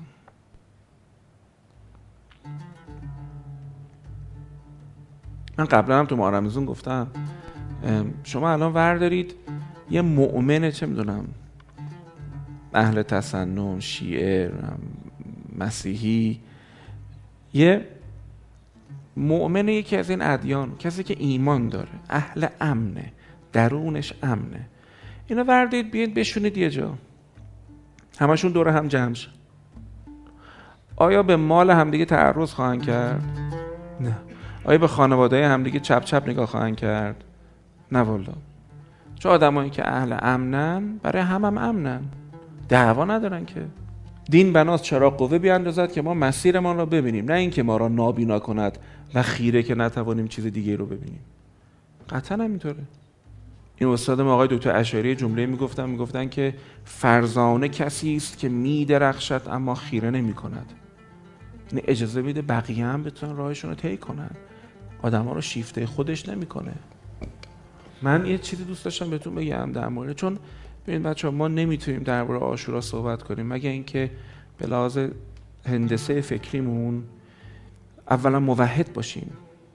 من قبلا هم تو ماه رمضان گفتم شما الان وردارید یه مؤمن چه میدونم اهل تسنن، شیعه، مسیحی، یه مؤمن یکی از این ادیان، کسی که ایمان داره، اهل امنه، درونش امنه، اینا وردارید بیاید بشونید یه جا، همشون دور هم جمع شن. آیا به مال همدیگه تعرض خواهند کرد؟ نه. آیا به خانواده همدیگه چپ چپ نگاه خواهند کرد؟ نه والا. چون آدمایی که اهل امنن برای هم هم امنن، دعوا ندارن که. دین بناست چراغ قوه بیاندازد که ما مسیرمان را ببینیم، نه اینکه ما را نابینا کند و خیره که نتوانیم چیز دیگه رو ببینیم. قطعا همینطوره. این استاد ما آقای دکتر اشعری جمله میگفتن میگفتن که فرزانه کسی است که میدرخشد اما خیره نمیکند. یعنی اجازه میده بقیه هم بتونن راهشون رو طی کنن، آدما رو شیفته خودش نمیکنه. من یه چیزی دوست داشتم بهتون بگم در مورد، چون ببینید بچه‌ها ما نمیتونیم درباره عاشورا صحبت کنیم مگه اینکه به لحاظ هندسه فکریمون اولا موحد باشیم.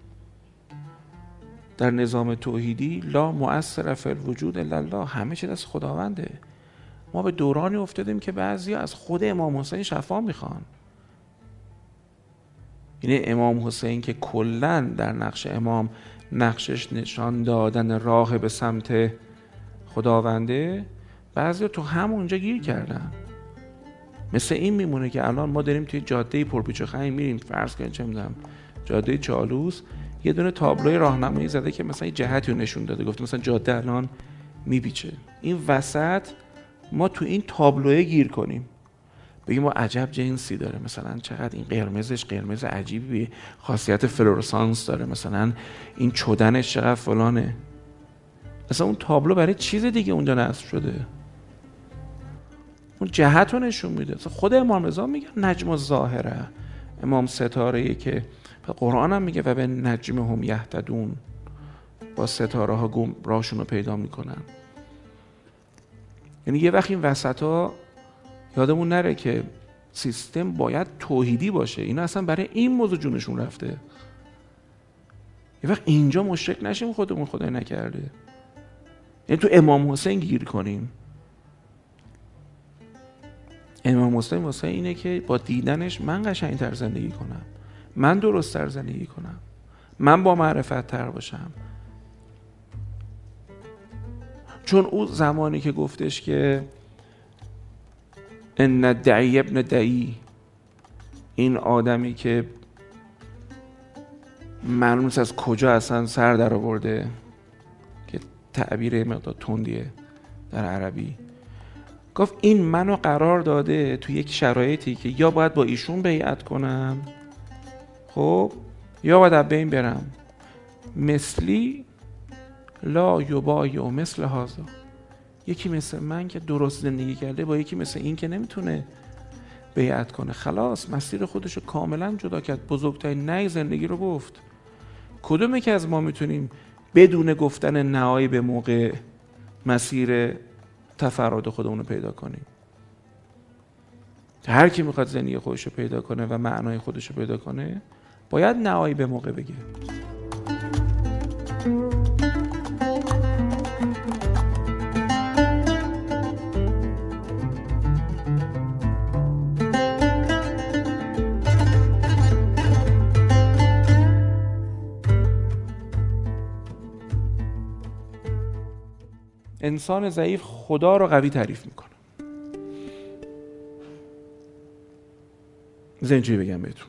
در نظام توحیدی لا مؤثر فی الوجود الا الله، همه چیز از خداونده. ما به دورانی افتادیم که بعضیا از خود امام حسین شفا میخوان. یعنی امام حسین که کلاً در نقش امام نقشش نشان دادن راه به سمت خداونده، بعضیا تو همونجا گیر کردن. مثل این میمونه که الان ما داریم توی جاده پرپیچ و خم میریم، فرض کنید چه میدونم جاده چالوس، یه دونه تابلوی راهنمایی زده که مثلا یه جهتی رو نشون داده، گفته مثلا جاده الان میپیچه. این وسط ما تو این تابلوه گیر کنیم، بگیم ما عجب جنسی داره، مثلا چقدر این قرمزش قرمز عجیبی، خاصیت فلورسانس داره، مثلا این چدنش چقدر فلانه. مثلا اون تابلو برای چیز دیگه اونجا نصب شده، اون جهت رو نشون میده. خود امام رضا میگه نجم الظاهره، امام ستاره‌ای که قرآن هم میگه و به نجم هم یهتدون، با ستاره ها گم راهشون رو پیدا میکنن. یعنی یه وقت این وسط ها یادمون نره که سیستم باید توحیدی باشه. اینا اصلا برای این موضوع جونشون رفته. یه وقت اینجا مشرک نشیم خودمون خدای نکرده. یعنی تو امام حسین گیر کنیم. امام حسین واسه اینه که با دیدنش من قشنگ‌تر زندگی کنم، من درست‌تر زندگی کنم، من با معرفت تر باشم. چون اون زمانی که گفتش که ان دعی ابن دعی، این آدمی که معلوم نیست از کجا اصلا سر در آورده، که تعبیر مقدار تندیه در عربی، گفت این منو قرار داده تو یک شرایطی که یا باید با ایشون بیعت کنم، خب، یا باید از بین برم. مثلی لا یبایع مثل هذا، یکی مثل من که درست زندگی کرده با یکی مثل این که نمیتونه بیعت کنه. خلاص مسیر خودشو کاملا جدا کرد، بزرگترین نه زندگی رو گفت. کدومه که از ما میتونیم بدون گفتن نهایی به موقع مسیر تفرد خودمون رو پیدا کنیم؟ هر کی میخواد زندگی خودش رو پیدا کنه و معنای خودش رو پیدا کنه باید نهایی به موقع بگه. انسان ضعیف خدا رو قوی تعریف میکنه. بذار اینجوری بگم بهتون،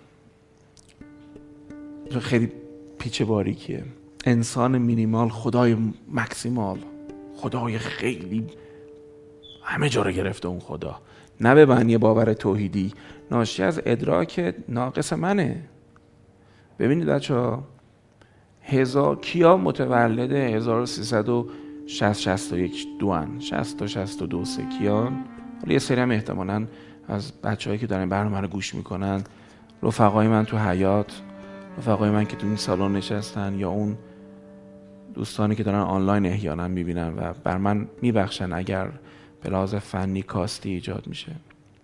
خیلی پیچ باریکیه. انسان مینیمال خدای مکسیمال، خدای خیلی همه جا رو گرفته اون خدا، نه به معنی باور توحیدی، ناشی از ادراک ناقص منه. ببینید بچه‌ها، هزار کیا متولد هزار و سیصد و شصت شصت و یک دوان شصت تا شصت و دو سه کیان؟ حالا یه سری هم احتمالاً از بچه‌هایی که دارن برنامه رو گوش میکنن، رفقای من تو حیات، رفقای من که تو این سالن نشستن، یا اون دوستانی که دارن آنلاین احیانا میبینن و بر من میبخشن اگر به لحاظ فنی کاستی ایجاد میشه.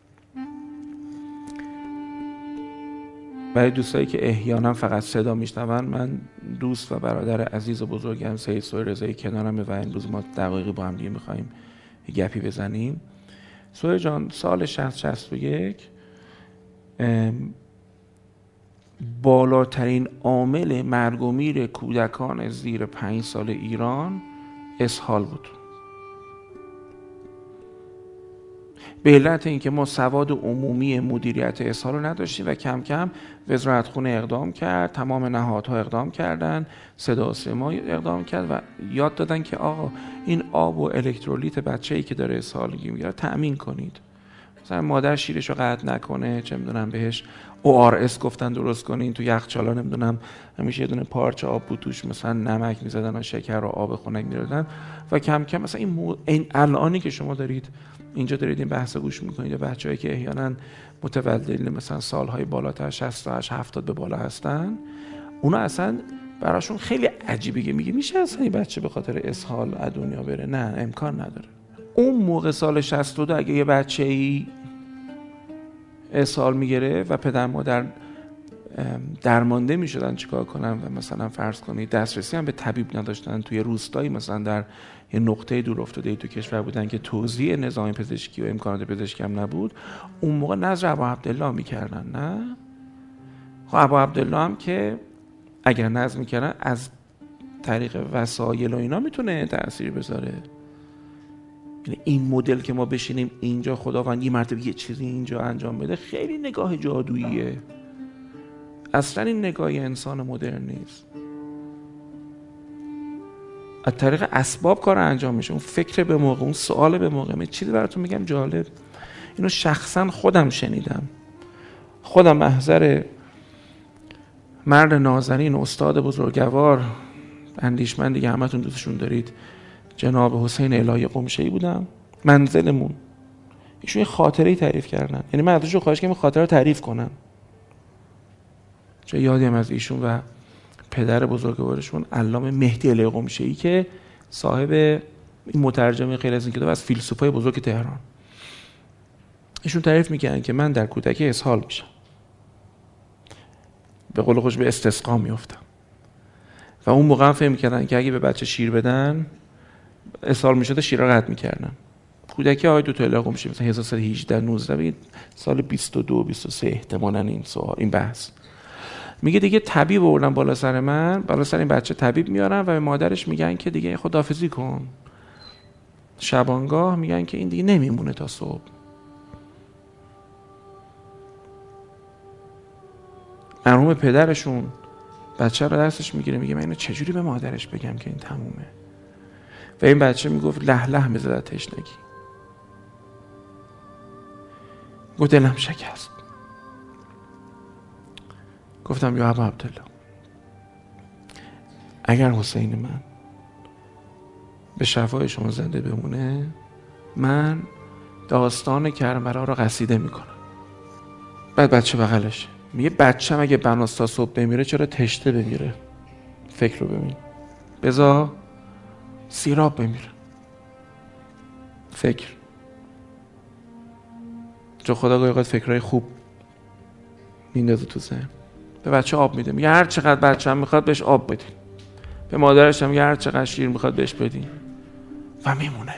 برای دوستایی که احیانا فقط صدا میشنون، من دوست و برادر عزیز و بزرگم سید سهیل رضایی کنارمه و امروز ما دقیقی با هم دیگه میخوایم یه گپی بزنیم. سهیل جان، سال شصت شصت و یک بالاترین عامل مرگ و میر کودکان زیر پنج سال ایران اسهال بود. به علت اینکه ما سواد عمومی مدیریت اسهال رو نداشتیم و کم کم وزارت خونه اقدام کرد، تمام نهادها اقدام کردن، صدا و سیما اقدام کرد و یاد دادن که آقا این آب و الکترولیت بچه‌ای که داره اسهال میگیره تأمین کنید. مثلا مادر شیرشو قطع نکنه، چه میدونم بهش او آر اس گفتن درست کنین تو یخچالا، نمیدونم همیشه یه دونه پارچه آب بود توش مثلا نمک میزدن و شکر و آب خنک میدادن و کم کم مثلا این, مو... این الانی که شما دارید اینجا دارید این بحث گوش میکنید یا بچه‌ای که احیانا متولدین مثلا سالهای بالاتر شصت تا هفتاد به بالا هستن، اونا اصلا براشون خیلی عجیبه که میگه میشه اصلا این بچه به خاطر اسهال از دنیا بره؟ نه، امکان نداره. اون موقع سال شصت و دو اگه یه بچه‌ای اسهال میگیره و پدر مادر درمانده میشدن چیکار کنن و مثلا فرض کنید دسترسی هم به طبیب نداشتن، توی روستایی مثلا در یه نقطه دور افتاده تو کشور بودن که توزیع نظام پزشکی و امکانات پزشکی هم نبود، اون موقع نظر ابا عبدالله میکردن. نه خب ابا عبدالله هم که اگر نظر میکردن از طریق وسایل و اینا میتونه تأثیر بذاره. یعنی این مدل که ما بشینیم اینجا خداوند یه مرتبه یه چیزی اینجا انجام بده خیلی نگاه جادوییه، اصلا این نگاه انسان مدرن نیست. از طریق اسباب کار انجام میشه، اون فکر به موقع، اون سوال به موقع. من چیزی براتون میگم جالب، اینو شخصا خودم شنیدم، خودم محضر مرد نازنین استاد بزرگوار اندیشمند دیگه همتون دوستشون دارید جناب حسین الهی قمشه‌ای بودم، منزلمون. ایشون یه خاطره‌ای تعریف کردن، یعنی من ازشون خواهش کردم خاطره رو تعریف کنن. چه یادیم از ایشون و پدر بزرگوارشون علامه مهدی الهی قمشه‌ای که صاحب این مترجم خیلی از این کتاب از فیلسوفای بزرگ تهران. ایشون تعریف می‌کردن که من در کودکی اسهال میشم، به قول خودش به استسقا میافتم و اون موقع هم فهم می‌کردن که اگه به بچه شیر بدن اسهال میشده شیر رو قطع می‌کردن. کودکی آقای دکتر الهی قمشه‌ای مثلا هزار و سیصد و هجده نوزده سال بیست و دو بیست و سه احتمالاً این سوال این بحث میگه دیگه طبیب آوردن بالا سر من، بالا سر این بچه طبیب میارن و به مادرش میگن که دیگه خداحافظی کن. شبانگاه میگن که این دیگه نمیمونه تا صبح. مرحوم پدرشون بچه رو دستش میگیره میگه من اینو چجوری به مادرش بگم که این تمومه؟ و این بچه میگفت له له میزد تشنگی، گفت دلم شکست. گفتم یا ابا عبدالله اگر حسین من به شفای شما زنده بمونه من داستان کربلا رو قصیده میکنم. بعد بچه بغلش میگه بچه‌م اگه بناس تا صبح بمیره چرا تشنه بمیره؟ فکر رو ببین، بذار سیراب بمیره. فکر چون خدا گاهی اوقات فکرهای خوب میندازه تو ذهن. به بچه آب میده، میگه هر چقدر بچه‌م میخواد بهش آب بدین. به مادرش هم میگه هر چقدر شیر میخواد بهش بدین و میمونه.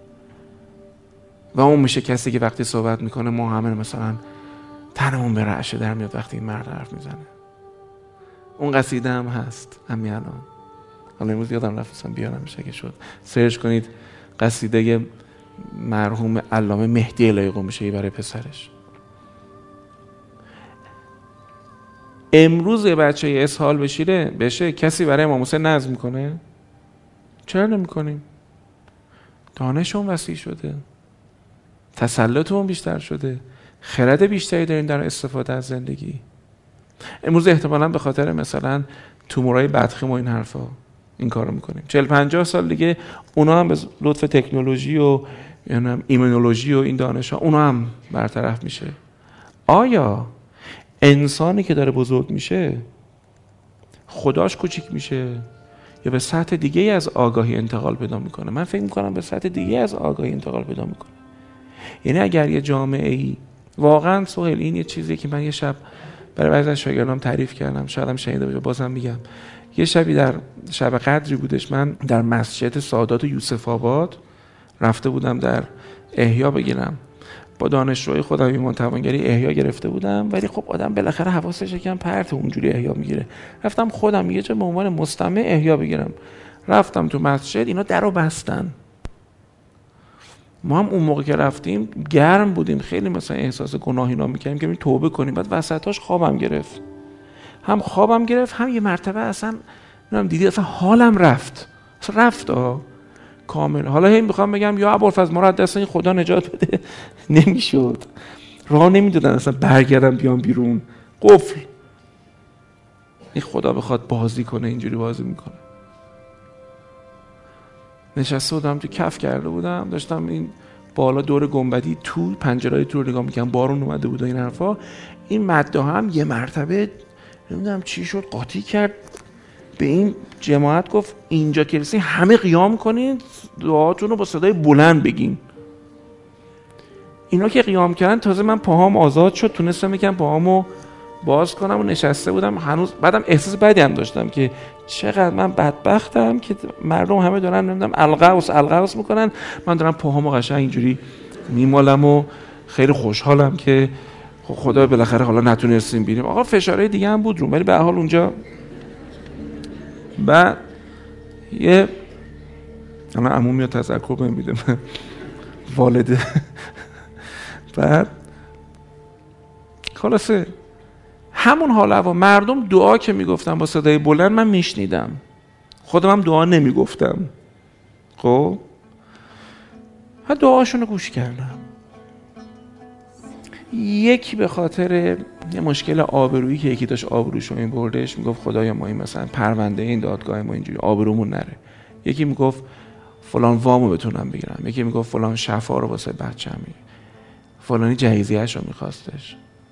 و اون میشه کسی که وقتی صحبت میکنه ما همه مثلا تنمون به رعشه در میاد وقتی این مرد حرف میزنه. اون قصیده هم هست همین الان، حالا امروز یادم رفتم بیارم میشه که شد سرچ کنید قصیده مرحوم علامه مهدی الهی قمشه‌ای برای پسرش. امروز یه بچه اسهال بشیره بشه کسی برای امام حسین نظم میکنه؟ چرا نمیکنیم؟ دانشمون وسیع شده، تسلطمون بیشتر شده، خرد بیشتری داریم در استفاده از زندگی. امروز احتمالاً به خاطر مثلا تومورای بدخیم و این حرفا این کارو میکنیم. چهل پنجاه سال دیگه اونا هم به لطف تکنولوژی و یعنی ایمونولوژی و این دانش‌ها اونا هم برطرف میشه. آیا انسانی که داره بزرگ میشه خداش کوچیک میشه یا به سطح دیگه از آگاهی انتقال پیدا میکنه؟ من فکر میکنم به سطح دیگه از آگاهی انتقال پیدا میکنه. یعنی اگر یه جامعه ای واقعا سهیل، این یه چیزیه که من یه شب برای بعضی از شاگردام تعریف کردم، شاید هم شنیده باشه بازم میگم. یه شبی در شب قدری بودش، من در مسجد سادات یوسف آباد رفته بودم در احیا بگیرم، با دانشجوی خودم ایمان توانگری احیا گرفته بودم، ولی خب آدم بالاخره حواسش یکم پرت اونجوری احیا میگیره. رفتم خودم یه جا به عنوان مستمع احیا بگیرم، رفتم تو مسجد، اینا درو بستن. ما هم اون موقع که رفتیم گرم بودیم، خیلی مثلا احساس گناه اینا می‌کردیم که می توبه کنیم. بعد وسطاش خوابم گرفت، هم خوابم گرفت هم یه مرتبه اصلا نمیدونم دیدی اصلا حالم رفت، اصلا رفت ها. کامل. حالا هی میخوام بگم یا ابوالفضل ما رو از دست این خدا نجات بده، نمیشد، راه نمیدادن اصلا برگردم بیام بیرون، قفل. این خدا بخواد بازی کنه اینجوری بازی میکنه. نشسته بودم تو کف کرده بودم، داشتم این بالا دور گنبدی تو پنجرهای تو رو نگاه میکنم، بارون اومده بود و این حرفا. این مده هم یه مرتبه نمیدونم چی شد قاطی کرد به این جماعت، گفت اینجا که رسید همه قیام کنین، دعاتون رو با صدای بلند بگین. اینا که قیام کردن تازه من پاهام آزاد شد، تونستم یکم پاهامو باز کنم و نشسته بودم. هنوز بعدم احساس بدی هم داشتم که چقدر من بدبختم که مردم همه دارن نمیدونم القوس القوس میکنن، من دارم پاهامو قشنگ اینجوری میمالم و خیلی خوشحالم که خدا بالاخره حالا نتونستیم بریم. آقا فشارهای دیگه هم بود رو، ولی به هر حال اونجا بعد یه انا عمو میاد تذکر بهم میده والده. بعد خلاصه همون حال هوا مردم دعا که میگفتن با صدای بلند من میشنیدم، خودم هم دعا نمیگفتم. خب ها دعاشون رو گوش کردم. یکی به خاطر یه مشکل آبرویی که یکی داشت آبروشو این بردش، میگفت خدایا ما این مثلا پرونده این دادگاه ما اینجوری آبرومون نره. یکی میگفت فلان وامو بتونم بگیرم، یکی میگفت فلان شفا رو واسه بچه‌م میگیرم، فلانی جهیزیه‌شو میخواستش.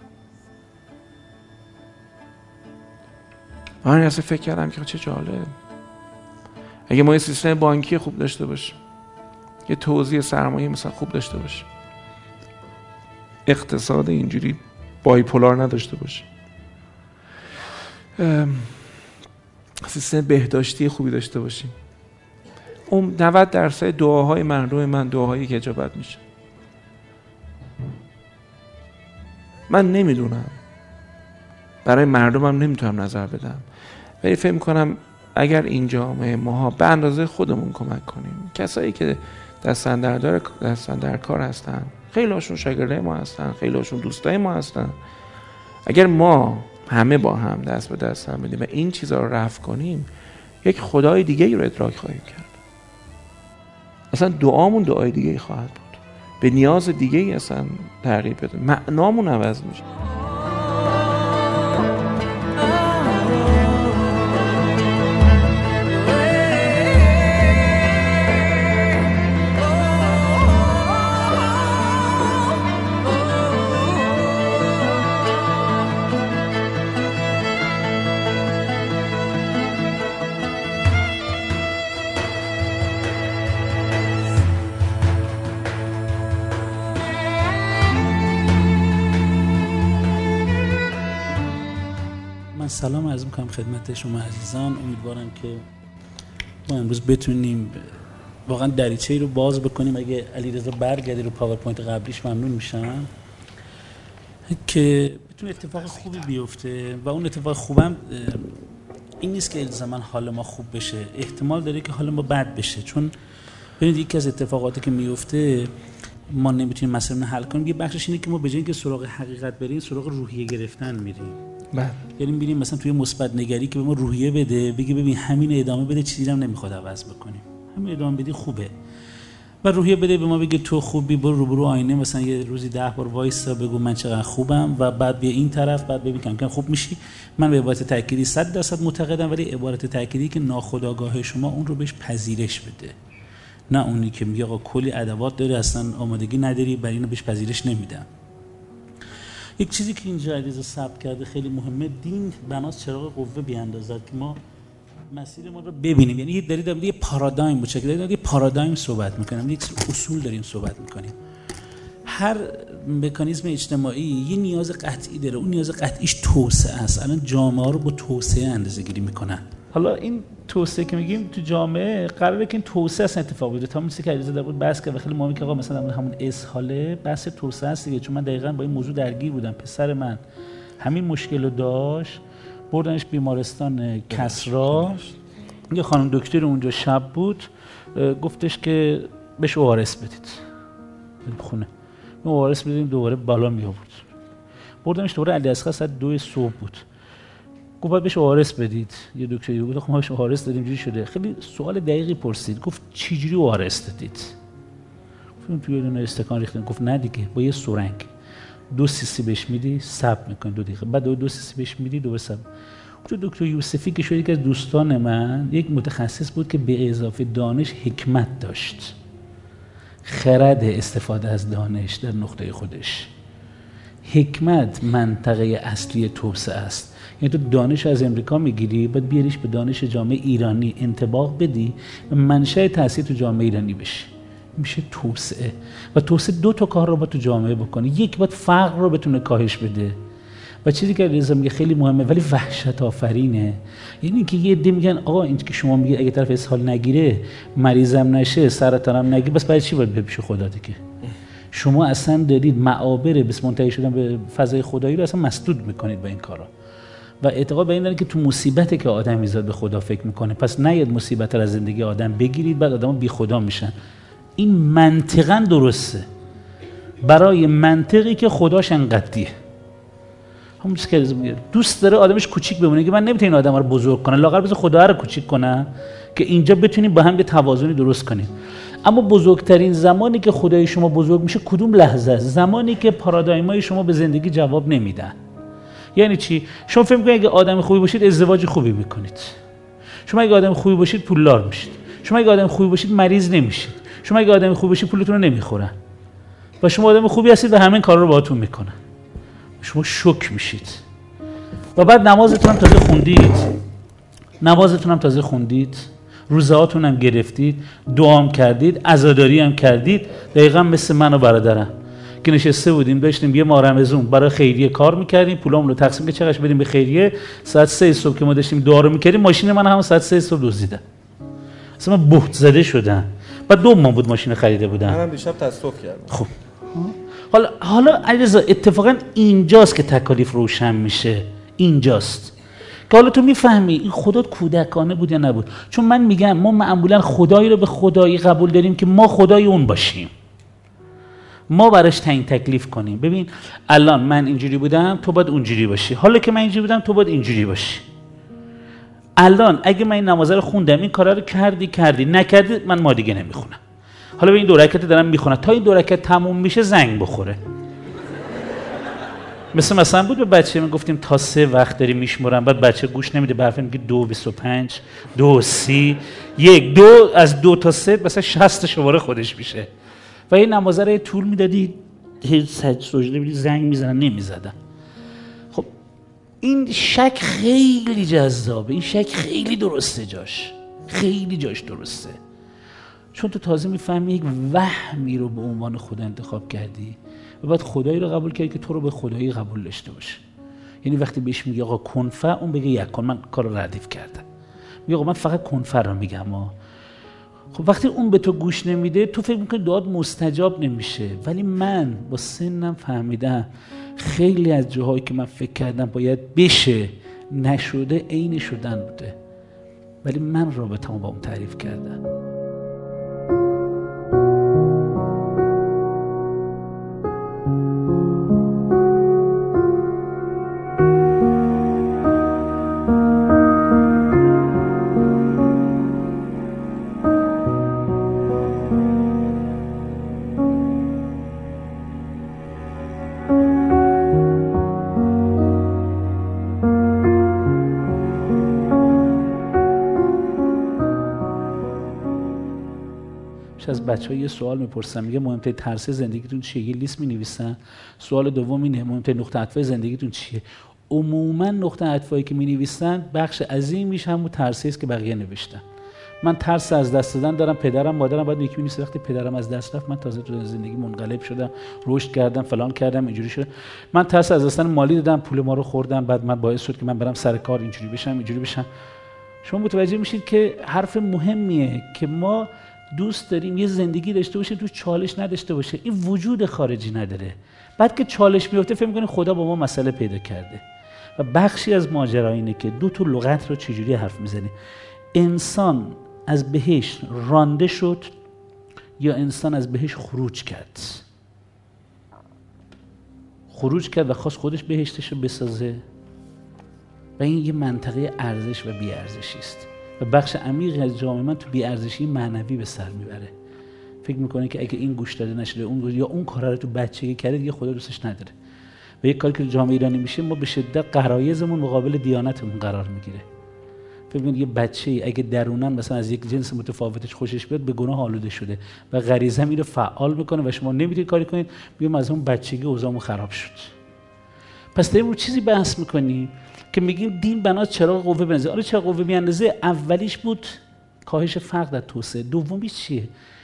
من اصلا فکر کردم که چه جالب اگه ما یه سیستم بانکی خوب داشته باشیم، یه توزیع سرمایه مثلا خوب داشته باشیم، اقتصاد اینجوری بایپولار نداشته باشیم، سیستم بهداشتی خوبی داشته باشیم، اون نود درصد دعاهای مردم من دعاهایی که اجابت میشه. من نمیدونم، برای مردمم نمیتونم نظر بدم، ولی فکر میکنم اگر این جامعه ماها به اندازه خودمون کمک کنیم، کسایی که دستن در دار دستن در کار هستن، خیلی هاشون شاگرده ما هستن، خیلی هاشون دوستای ما هستن، اگر ما همه با هم دست به دست هم بدیم و این چیزا رو رفع کنیم، یک خدای دیگه ای رو ادراک خواهیم کرد. اصلا دعامون دعای دیگه ای خواهد بود، به نیاز دیگه ای اصلا تغییر بده، معنامون عوض میشه. سلام عرض می‌کنم خدمت شما عزیزان. امیدوارم که ما امروز بتونیم واقعا دریچه‌ای رو باز بکنیم. اگه علیرضا برگردی رو پاورپوینت قبلیش ممنون میشم که بتونه اتفاق خوبی بیفته و اون اتفاق خوبم این نیست که الزاما حال ما خوب بشه، احتمال داره که حال ما بد بشه، چون ببینید یکی از اتفاقاتی که میفته ما نمیتونیم مسئله رو حل کنیم، یه بخشش اینه که ما به جای اینکه سراغ حقیقت بریم سراغ روحیه گرفتن میریم. بله. یعنی می‌بینیم مثلا توی مثبت نگری که به ما روحیه بده، بگی ببین همین ادامه بده، چیزی هم نمیخواد عوض بکنیم، همین ادامه بدی خوبه. و روحیه بده به ما بگه تو خوبی، برو روبرو آینه مثلا یه روزی ده بار وایسا بگو من چقدر خوبم و بعد بیا این طرف، بعد ببین کم کم خوب میشی. من به عبارت تأکیدی صد درصد معتقدم، ولی عبارت تأکیدی که ناخودآگاه شما اون رو بهش پذیرش بده، نه اونی که میگه آقا کلی ادوات داره اصلا آمادگی نداری برای اینو بهش پذیرش نمیدم. یک چیزی که اینجا علیرضا ثبت کرده خیلی مهمه، دین بناس چراغ قوه بیاندازد که ما مسیر ما رو ببینیم. یعنی داریم در یه پارادایم بود، داریم در یه پارادایم صحبت میکنیم، یک اصول داریم صحبت میکنیم. هر مکانیزم اجتماعی یه نیاز قطعی داره، اون نیاز قطعیش توسعه است. الان جامعه رو با توسعه اندازه‌گیری میکنن. حالا این توسعه که میگیم تو جامعه قراره که این توسعه اصلا اتفاق بیفته. تا مثل که علیرضا در بود بحث کرد خیلی مهمه که آقا مثلا همون اسهاله بحث توسعه است دیگه، چون من دقیقاً با این موضوع درگیر بودم. پسر من همین مشکل رو داشت، بردنش بیمارستان کسرا، یه خانم دکتر اونجا شب بود، گفتش که بهش او آر اس بدید خونه، او آر اس بدیم دوباره بالا می آورد. بردمش دوباره علی اصغر ساعت دو صبح بود، گفت باید بهش او آر اس بدید. یه دکتری گفت خب ما بهش او آر اس دادیم اینجوری شده. خیلی سوال دقیقی پرسید. گفت چه جوری او آر اس دادید؟ گفتم توی یه دونه استکان ریختیم. گفت نه دیگه، با یه سرنگ دو سیسی بهش میدی، صبر میکنی دو دقیقه، بعد دو, دو سیسی بهش میدی، دو صبر. تو دکتر یوسفی که شد یکی از دوستان من، یک متخصص بود که به اضافه دانش حکمت داشت، خرد استفاده از دانش در نقطه خودش. حکمت منطقه اصلی توسعه است. یعنی تو دانش از امریکا میگیری، باید بیاریش به دانش جامعه ایرانی انطباق بدی و منشأ تاثیر تو جامعه ایرانی بشی. میشه توسعه. و توسعه دو تا کار رو با تو جامعه بکنی. یک، باید فقر رو بتونه کاهش بده. و چیزی که رضا میگه خیلی مهمه ولی وحشت آفرینه. یعنی که یه عده میگن آقا این که شما میگه اگه طرف اسهال نگیره، مریضم نشه، سرطانم نگیره، بس برای چی باید بپیش خدا دیگه؟ شما اصلا دارید معابر بس منتهی شدن به فضای خدایی رو اصلا مسدود میکنید با این کارا. و اعتقاد به این داره که تو مصیبته که آدم میذاره به خدا فکر میکنه. پس نیاد مصیبت رو از زندگی آدم بگیرید بعد آدم‌ها بی خدا میشن. این منطقاً درسته. برای منطقی که خداش انقدیه. همون چیزی که میگه دوست داره آدمش کوچیک بمونه که من نمیتونم این آدم رو بزرگ کنم، لااقل بذار خدا رو کوچیک کنم که اینجا بتونیم با هم یه توازنی درست کنیم. اما بزرگترین زمانی که خدای شما بزرگ میشه کدوم لحظه است؟ زمانی که پارادایمای شما به زندگی جواب نمیدن. یعنی چی؟ شما فکر می‌کنید اگه آدم خوبی باشید ازدواج خوبی میکنید. شما اگه آدم خوبی باشید پولدار میشید. شما اگه آدم خوبی باشید مریض نمیشید. شما اگه آدم خوبی باشید پولتون رو نمیخورن. و شما آدم خوبی هستید و همین کارا رو باهاتون میکنن. شما شوک میشید. و بعد نمازتون هم تازه خوندید. نمازتون هم تازه خوندید. روزهاتون هم گرفتید، دعا هم کردید، عزاداری هم کردید. دقیقاً مثل من و برادرم که نشسته بودیم داشتیم یه ماه رمضان برای خیریه کار میکردیم، پولامون رو تقسیم که چقدر بدیم به خیریه. ساعت سه صبح که ما داشتیم دعا رو میکردیم، ماشین من هم ساعت سه صبح دزدیدن. اصلا من بهت زده شدم. بعد دو ماه بود ماشین خریده بودم. منم دیشب تصادف کردم. خب حالا حالا علیرضا اتفاقا اینجاست که تکالیف روشن میشه. اینجاست که حالا تو میفهمی این خدا کودکانه بود یا نبود. چون من میگم ما معمولا خدایی رو به خدایی قبول داریم که ما خدای اون باشیم، ما براش تعیین تکلیف کنیم. ببین الان من اینجوری بودم تو باید اونجوری باشی، حالا که من اینجوری بودم تو باید اینجوری باشی. الان اگه من این نمازه رو خوندم این کارا رو کردی کردی نکردی من ما دیگه نمیخونم. حالا به این دو رکعت دارم میخونم تا این دو رکعت تموم میشه زنگ بخوره. مثل مثلا بود به بچه من گفتیم تا سه وقت داری میشمرم، بعد بچه گوش نمیده، برفه میگه دو بیست و پنج دو سی یک دو از دو تا سه مثلا شصت شماره خودش میشه. و این نمازه رو طول میدادی سجد سجده میدی زنگ میزنن نمیزدن. خب این شک خیلی جذابه، این شک خیلی درسته، جاش خیلی جاش درسته. چون تو تازه میفهمی یک وهمی رو به عنوان خدا انتخاب کردی و بعد خدایی رو قبول کردی که تو رو به خدایی قبول داشته باشه. یعنی وقتی بهش میگه آقا کنفه اون بگه یکن، من کار رو ردیف کردم. میگه آقا من فقط کنفه رو میگم ها. خب وقتی اون به تو گوش نمیده تو فکر میکنی دعات مستجاب نمیشه. ولی من با سنم فهمیدم خیلی از جاهایی که من فکر کردم باید بشه نشده عین شدن بوده، ولی من رابطه‌مو با اون تعریف کردم. از بچه‌ها یه سوال میپرسن، میگه مهمترین ترس زندگیتون چیه؟ یه لیست می‌نویسن. سوال دوم اینه مهمترین نقطه عطف زندگیتون چیه؟ عموما نقطه عطفایی که می‌نویسن بخش عظیمیش همون ترسی است که بقیه نوشتن. من ترس از دست دادن دارم، پدرم مادرم بعد یکی می‌نویسه وقتی پدرم از دست رفت من تازه تو زندگی منقلب شدم، رشد کردم، فلان کردم، اینجوری شد. من ترس از دستن مالی دادم، پول ما رو خوردم، بعد من باعث شد که من برم سر کار اینجوری بشم، اینجوری بشم. شما متوجه میشید که حرف مهمیه که ما دوست داریم یه زندگی داشته باشه تو چالش نداشته باشه. این وجود خارجی نداره. بعد که چالش میفته فکر می‌کنی خدا با ما مسئله پیدا کرده. و بخشی از ماجرا اینه که دو تا لغت رو چجوری حرف میزنی. انسان از بهشت رانده شد یا انسان از بهشت خروج کرد؟ خروج کرد و خواست خودش بهشتش رو بسازه، و این یه منطقه ارزش و بی‌ارزشی است و بخش عمیقی از جامعه من تو بی‌ارزشی معنوی به سر میبره. فکر میکنه که اگه این گوش داده نشده اون گوش یا اون کارا رو تو بچگی کرده دیگه خدا دوستش نداره. و یک کاری که جامعه ایرانی میشه ما به شدت غرایزمون مقابل دیانتمون قرار میگیره. فکر می‌کنید یه بچه‌ای اگه درونن مثلا از یک جنس متفاوتش خوشش بیاد به گناه آلوده شده و غریزه میره فعال میکنه و شما نمیتونید کاری کنید، میگم از اون بچگی اوضاعمون خراب شد. پس داریم رو چیزی بحث میکنیم که میگیم دین بنا چراغ قوه بنزه. آره چراغ قوه میاندازه. اولیش بود کاهش فرق در توسعه، دومیش چیه؟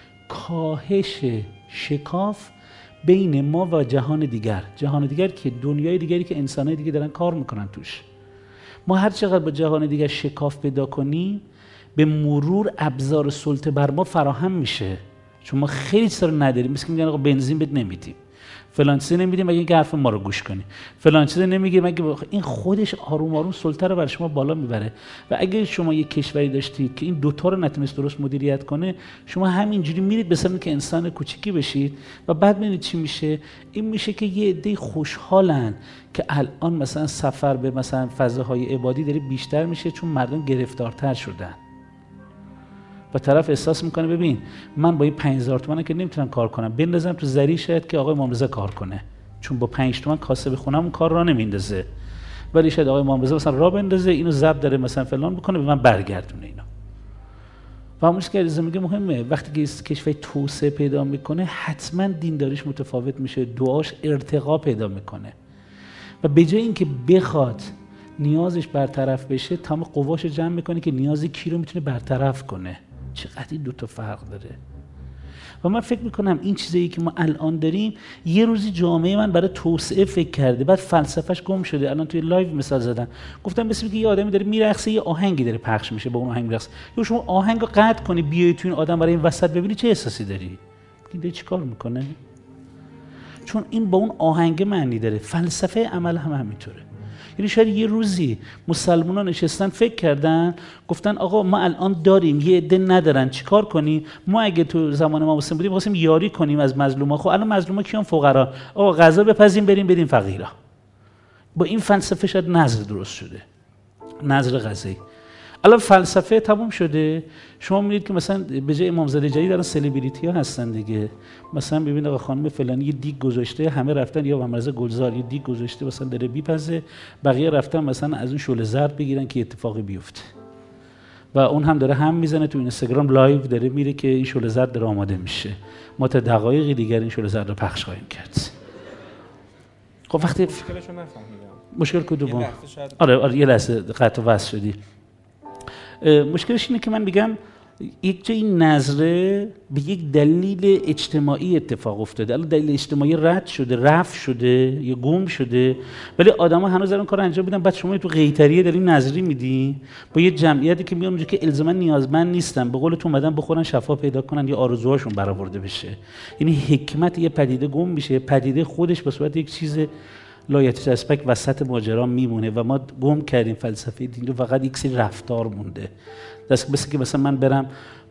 کاهش شکاف بین ما و جهان دیگر. جهان دیگر که دنیای دیگری که انسان‌های دیگه دارن کار میکنن توش. ما هر چقدر با جهان دیگر شکاف پیدا کنیم به مرور ابزار سلطه بر ما فراهم میشه، چون ما خیلی چیزا رو نداریم. مثل که میگن آقا بنزین بد نمیدیم، فلان چیز نمیدیم مگه اینکه حرف ما رو گوش کنی، فلان چیز نمیگه مگه بخ... این خودش آروم آروم سلطه رو بر شما بالا میبره. و اگه شما یک کشوری داشتید که این دوتا رو نتونست درست مدیریت کنه، شما همینجوری میرید به سمتی که انسان کوچیکی بشید و بعد ببینید چی میشه. این میشه که یه عده خوشحالن که الان مثلا سفر به مثلا فضاهای عبادی داره بیشتر میشه چون مردم گرفتارتر شدن و طرف احساس میکنه ببین من با این پنج هزار تومانه که نمیتونم کار کنم، بندازم تو زری شاید که آقای امام رضا کار کنه، چون با پنج تومن کاسه بخونم اون کار را نمیندازه، ولی شاید آقای امام رضا مثلا را بندازه اینو ضبط داره مثلا فلان بکنه به من برگردونه اینا. و همونش که علیرضا میگه مهمه، وقتی که کشور توسعه پیدا میکنه حتما دینداریش متفاوت میشه، دعاش ارتقا پیدا میکنه و به جای اینکه بخواد نیازش برطرف بشه تمام قواش جمع میکنه که نیازی کی رو میتونه برطرف کنه. چقدر این دو تا فرق داره. و من فکر میکنم این چیزایی که ما الان داریم یه روزی جامعه من برای توسعه فکر کرده بعد فلسفهش گم شده. الان توی لایو مثال زدم گفتم مثل اینکه یه آدمی داره میرقصه یه آهنگی داره پخش میشه با اون آهنگ میرقصه، یا شما آهنگو قطع کنی بیای تو این آدم برای این وسط ببینی چه احساسی داری؟ این داره چیکار میکنه؟ چون این با اون آهنگ معنی داره. فلسفه عمل هم همینطوره. یعنی شاید یه روزی مسلمانان نشستن فکر کردن گفتن آقا ما الان داریم یه عده ندارن چیکار کنیم؟ ما اگه تو زمان ما مسلم بودیم خواستیم یاری کنیم از مظلوما، خب الان مظلوما کیان؟ فقرا. آقا غذا بپزیم بریم بدیم فقیرا. با این فلسفه شاید نظر درست شده، نظر غذایی. الان فلسفه تموم شده. شما می‌بینید که مثلا به جای امامزاده جدید دارن سلبریتی ها هستن دیگه. مثلا ببینید آقا خانم فلانی یه دیگ گذاشته، همه رفتن یا محمد گلزار یه دیگ گذاشته مثلا داره میپزه، بقیه رفتن مثلا از اون شعله زرد بگیرن که اتفاقی بیفته. و اون هم داره هم میزنه تو اینستاگرام لایو داره میره که این شعله زرد داره آماده میشه. ما تا دقایق دیگر این شعله زرد رو پخش خواهیم کرد. خب وقتی مشکلشو نفهمیدم. مشکل کدوم؟ آره آره یه لحظه قطع و وصل شدی. مشکلش اینه که من میگم یک جای این نظره به یک دلیل اجتماعی اتفاق افتاده. الان دلیل اجتماعی رد شده، رفع شده یا گم شده، ولی آدما هنوز دارن کار انجام میدن. بعد شما تو قیطریه دارین نظری میدی با یه جمعیتی که میان اونجا که الزاما نیازمند نیستن، به قول تو اومدن بخورن شفا پیدا کنن یا آرزوهاشون برآورده بشه. یعنی حکمت یه پدیده گم میشه، پدیده خودش به صورت یک چیز لایت اسپک وسط ماجرا میمونه و ما گم کردیم فلسفه دین رو، فقط یک سری رفتار مونده. دست مثل که مثلا من برم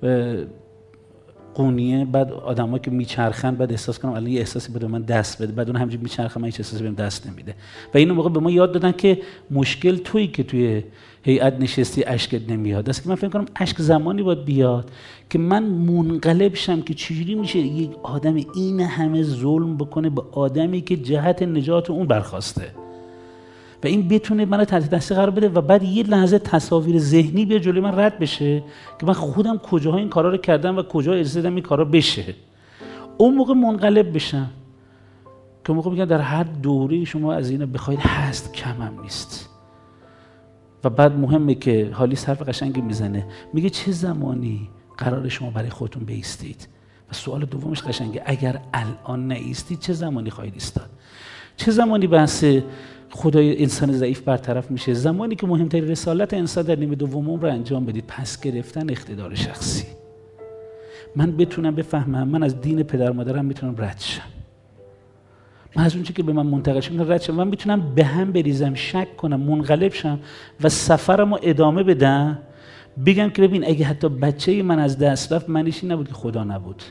قونیه بعد آدما که میچرخن بعد احساس کنم الان یه احساسی بده من دست بده، بعد اون همینجوری میچرخه من هیچ احساسی بهم دست نمیده. و این موقع به ما یاد دادن که مشکل تویی که توی هیئت نشستی اشکت نمیاد. دست که من فکر کنم اشک زمانی باید بیاد که من منقلب شم که چجوری میشه یک آدم این همه ظلم بکنه به آدمی که جهت نجات اون برخواسته و این بتونه منو تحت تاثیر قرار بده و بعد یه لحظه تصاویر ذهنی بیا جلوی من رد بشه که من خودم کجاها این کارا رو کردم و کجا اجازه دادم این کارا بشه. اون موقع منقلب بشم که موقع میگن در هر دوره شما از اینا بخواید هست کمم نیست. و بعد مهمه که حالی حرف قشنگی میزنه، میگه چه زمانی قرار شما برای خودتون بایستید؟ و سوال دومش قشنگه، اگر الان نایستید چه زمانی خواهید ایستاد؟ چه زمانی بحث خدای انسان ضعیف برطرف میشه؟ زمانی که مهمترین رسالت انسان در نیمه دوم عمر رو انجام بدید، پس گرفتن اقتدار شخصی. من بتونم بفهمم من از دین پدر مادرم میتونم رد شم، من از اون چیزی که به من منتقل شده رد شم، من میتونم به هم بریزم، شک کنم، منقلب شم و سفرمو ادامه بدم، بگم که ببین اگه حتی بچه من از دست رفت معنیش این نبود که خدا نبود،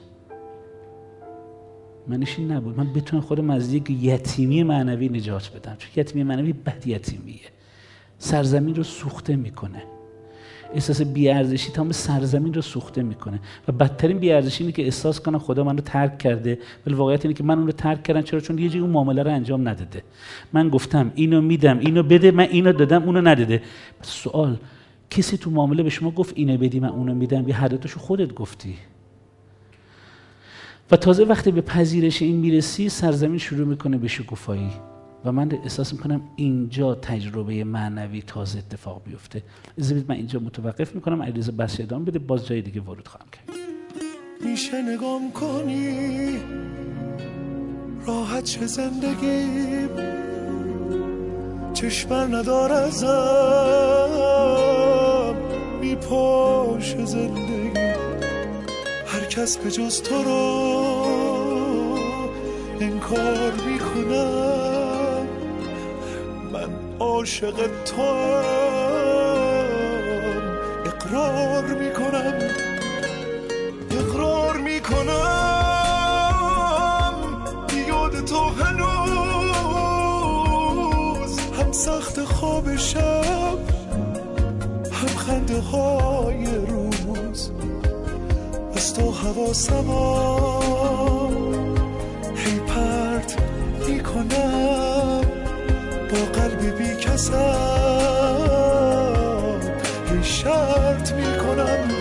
معنیش این نبود، من بتونم خودم از یک یتیمی معنوی نجات بدم، چون یتیمی معنوی بد یتیمیه. سرزمین رو سوخته میکنه. احساس بی‌ارزشی تمام سرزمین رو سوخته میکنه و بدترین بی‌ارزشی اینه که احساس کنم خدا منو ترک کرده، ولی واقعیت اینه که من اون رو ترک کردم. چرا؟ چون یه جایی اون معامله رو انجام نداده. من گفتم اینو میدم، اینو بده، من اینو دادم، اونو نداده. سوال، کسی تو معامله به شما گفت اینو بدی من اونو میدم، یا هر دوتاشو خودت گفتی؟ و تازه وقتی به پذیرش این میرسی، سرزمین شروع میکنه به شکوفایی و من احساس میکنم اینجا تجربه معنوی تازه اتفاق بیفته. اجازه بدید من اینجا متوقف میکنم، علیرضا بحث ادامه بده، باز جای دیگه ورود خواهم کرد. میشه نگام کنی راحت چه زندگی، چشمر ندار ازم میپاشه زندگی، هر کس به جز تو رو انکار میکنم، من عاشق توام اقرار میکنم، اقرار میکنم یاد تو هنوز هم سخت خواب شب هم خنده های روز، از تو حواسمو هی پرت میکنم، با قلب بی کسم هی شرط میکنم.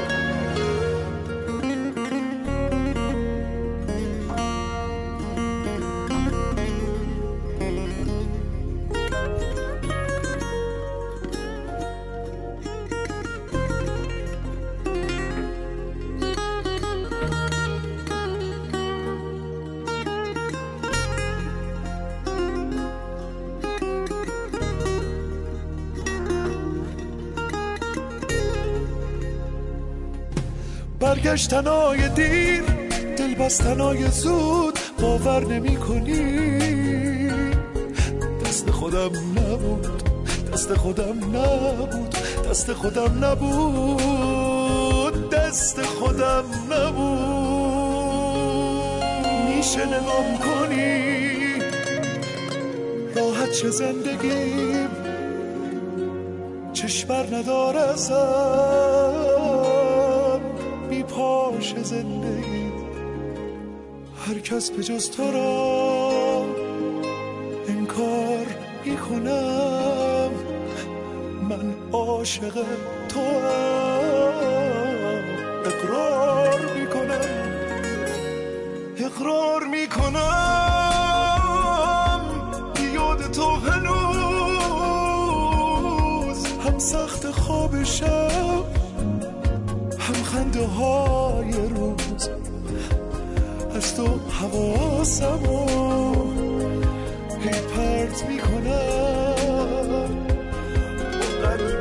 برگشتنای دیر، دل بستنای زود، باور نمی کنی دست خودم نبود، دست خودم نبود، دست خودم نبود، دست خودم نبود. میشه نگام کنی راحت چه زندگیم، چشمر ندار ازم میپاشه زندگی، هر کس به جز تو را انکار میکنم، من عاشق تو اقرار میکنم، اقرار میکنم یاد تو هنوز هم سخت خواب شب هم خنده های روز، از تو حواسمو هی پرت میکنم، قلب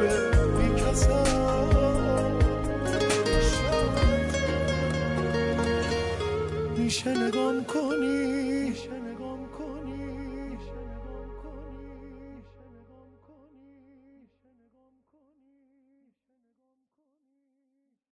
میکسم. میشه نگام کنی